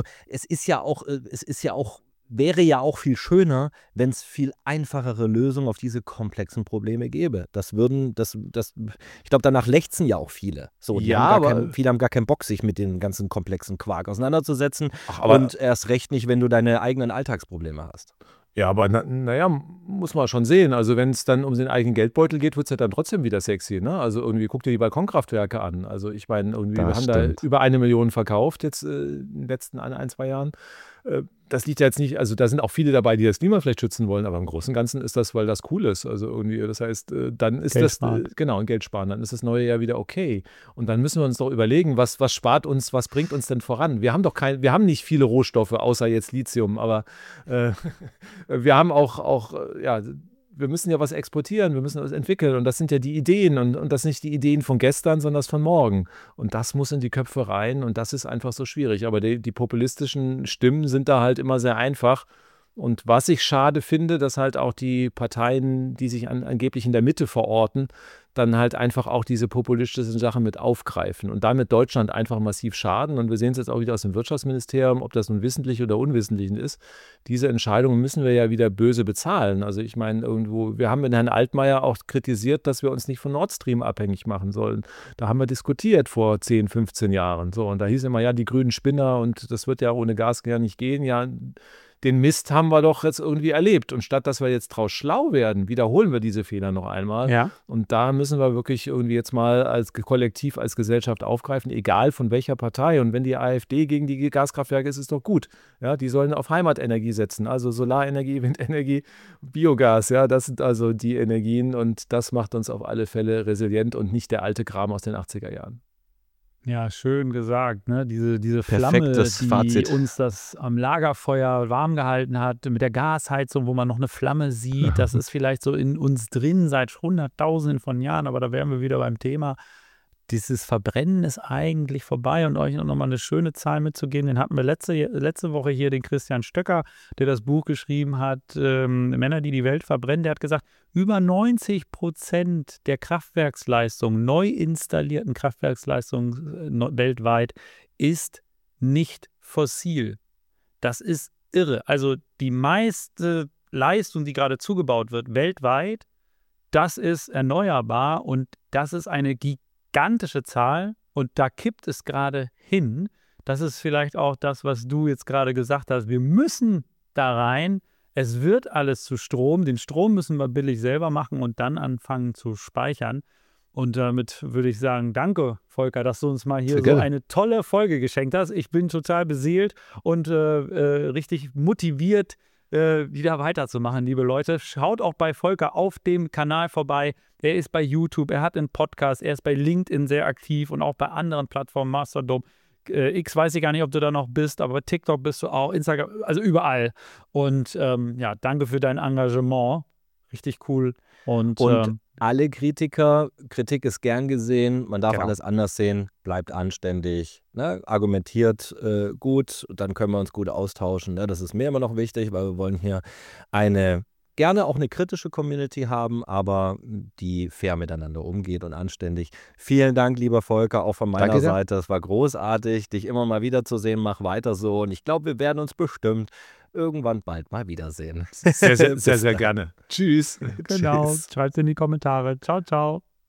wäre ja auch viel schöner, wenn es viel einfachere Lösungen auf diese komplexen Probleme gäbe. Ich glaube, danach lechzen ja auch viele. So, viele haben gar keinen Bock, sich mit den ganzen komplexen Quark auseinanderzusetzen. Und erst recht nicht, wenn du deine eigenen Alltagsprobleme hast. Ja, aber naja, muss man schon sehen. Also wenn es dann um den eigenen Geldbeutel geht, wird es ja dann trotzdem wieder sexy. Ne? Also irgendwie guck dir die Balkonkraftwerke an. Also ich meine, irgendwie, wir haben da über 1 Million verkauft jetzt in den letzten 1-2 Jahren. Das liegt ja jetzt nicht, also da sind auch viele dabei, die das Klima vielleicht schützen wollen, aber im Großen und Ganzen ist das, weil das cool ist. Also irgendwie, das heißt, dann ist Geld sparen. Genau, ein Geld sparen, dann ist das neue Jahr wieder okay. Und dann müssen wir uns doch überlegen, was spart uns, was bringt uns denn voran? Wir haben nicht viele Rohstoffe, außer jetzt Lithium, aber wir haben auch wir müssen ja was exportieren, wir müssen was entwickeln und das sind ja die Ideen und das sind nicht die Ideen von gestern, sondern das von morgen. Und das muss in die Köpfe rein und das ist einfach so schwierig. Aber die populistischen Stimmen sind da halt immer sehr einfach. Und was ich schade finde, dass halt auch die Parteien, die sich angeblich in der Mitte verorten, dann halt einfach auch diese populistischen Sachen mit aufgreifen und damit Deutschland einfach massiv schaden. Und wir sehen es jetzt auch wieder aus dem Wirtschaftsministerium, ob das nun wissentlich oder unwissentlich ist. Diese Entscheidungen müssen wir ja wieder böse bezahlen. Also ich meine, wir haben mit Herrn Altmaier auch kritisiert, dass wir uns nicht von Nord Stream abhängig machen sollen. Da haben wir diskutiert vor 10, 15 Jahren. So, und da hieß immer, ja, die grünen Spinner und das wird ja ohne Gas gar nicht gehen. Ja, den Mist haben wir doch jetzt irgendwie erlebt. Und statt dass wir jetzt draus schlau werden, wiederholen wir diese Fehler noch einmal. Ja. Und da müssen wir wirklich irgendwie jetzt mal als Kollektiv, als Gesellschaft aufgreifen, egal von welcher Partei. Und wenn die AfD gegen die Gaskraftwerke ist, ist doch gut. Ja, die sollen auf Heimatenergie setzen, also Solarenergie, Windenergie, Biogas. Ja, das sind also die Energien und das macht uns auf alle Fälle resilient und nicht der alte Kram aus den 80er Jahren. Ja, schön gesagt, ne? Diese Flamme, Perfektes die Fazit. uns das am Lagerfeuer warm gehalten hat, mit der Gasheizung, wo man noch eine Flamme sieht, das ist vielleicht so in uns drin seit Hunderttausenden von Jahren, aber da wären wir wieder beim Thema. Dieses Verbrennen ist eigentlich vorbei und euch noch mal eine schöne Zahl mitzugeben, den hatten wir letzte Woche hier, den Christian Stöcker, der das Buch geschrieben hat, Männer, die die Welt verbrennen, der hat gesagt, über 90% der Kraftwerksleistung, neu installierten Kraftwerksleistung weltweit ist nicht fossil. Das ist irre. Also die meiste Leistung, die gerade zugebaut wird weltweit, das ist erneuerbar und das ist eine gigantische Zahl und da kippt es gerade hin. Das ist vielleicht auch das, was du jetzt gerade gesagt hast. Wir müssen da rein. Es wird alles zu Strom. Den Strom müssen wir billig selber machen und dann anfangen zu speichern. Und damit würde ich sagen, danke, Volker, dass du uns mal hier so eine tolle Folge geschenkt hast. Ich bin total beseelt und richtig motiviert, wieder weiterzumachen, liebe Leute. Schaut auch bei Volker auf dem Kanal vorbei. Er ist bei YouTube, er hat einen Podcast, er ist bei LinkedIn sehr aktiv und auch bei anderen Plattformen, Mastodon. X weiß ich gar nicht, ob du da noch bist, aber bei TikTok bist du auch, Instagram, also überall. Und ja, danke für dein Engagement. Richtig cool. Und alle Kritiker, Kritik ist gern gesehen, man darf Genau. alles anders sehen, bleibt anständig, ne? Argumentiert gut, dann können wir uns gut austauschen. Ne? Das ist mir immer noch wichtig, weil wir wollen hier gerne auch eine kritische Community haben, aber die fair miteinander umgeht und anständig. Vielen Dank, lieber Volker, auch von meiner Danke sehr. Seite. Es war großartig, dich immer mal wiederzusehen. Mach weiter so und ich glaube, wir werden uns bestimmt irgendwann bald mal wiedersehen. Sehr, sehr, Bis sehr, sehr dann. gerne. Tschüss. genau, Tschüss. schreibt in die Kommentare. Ciao, ciao.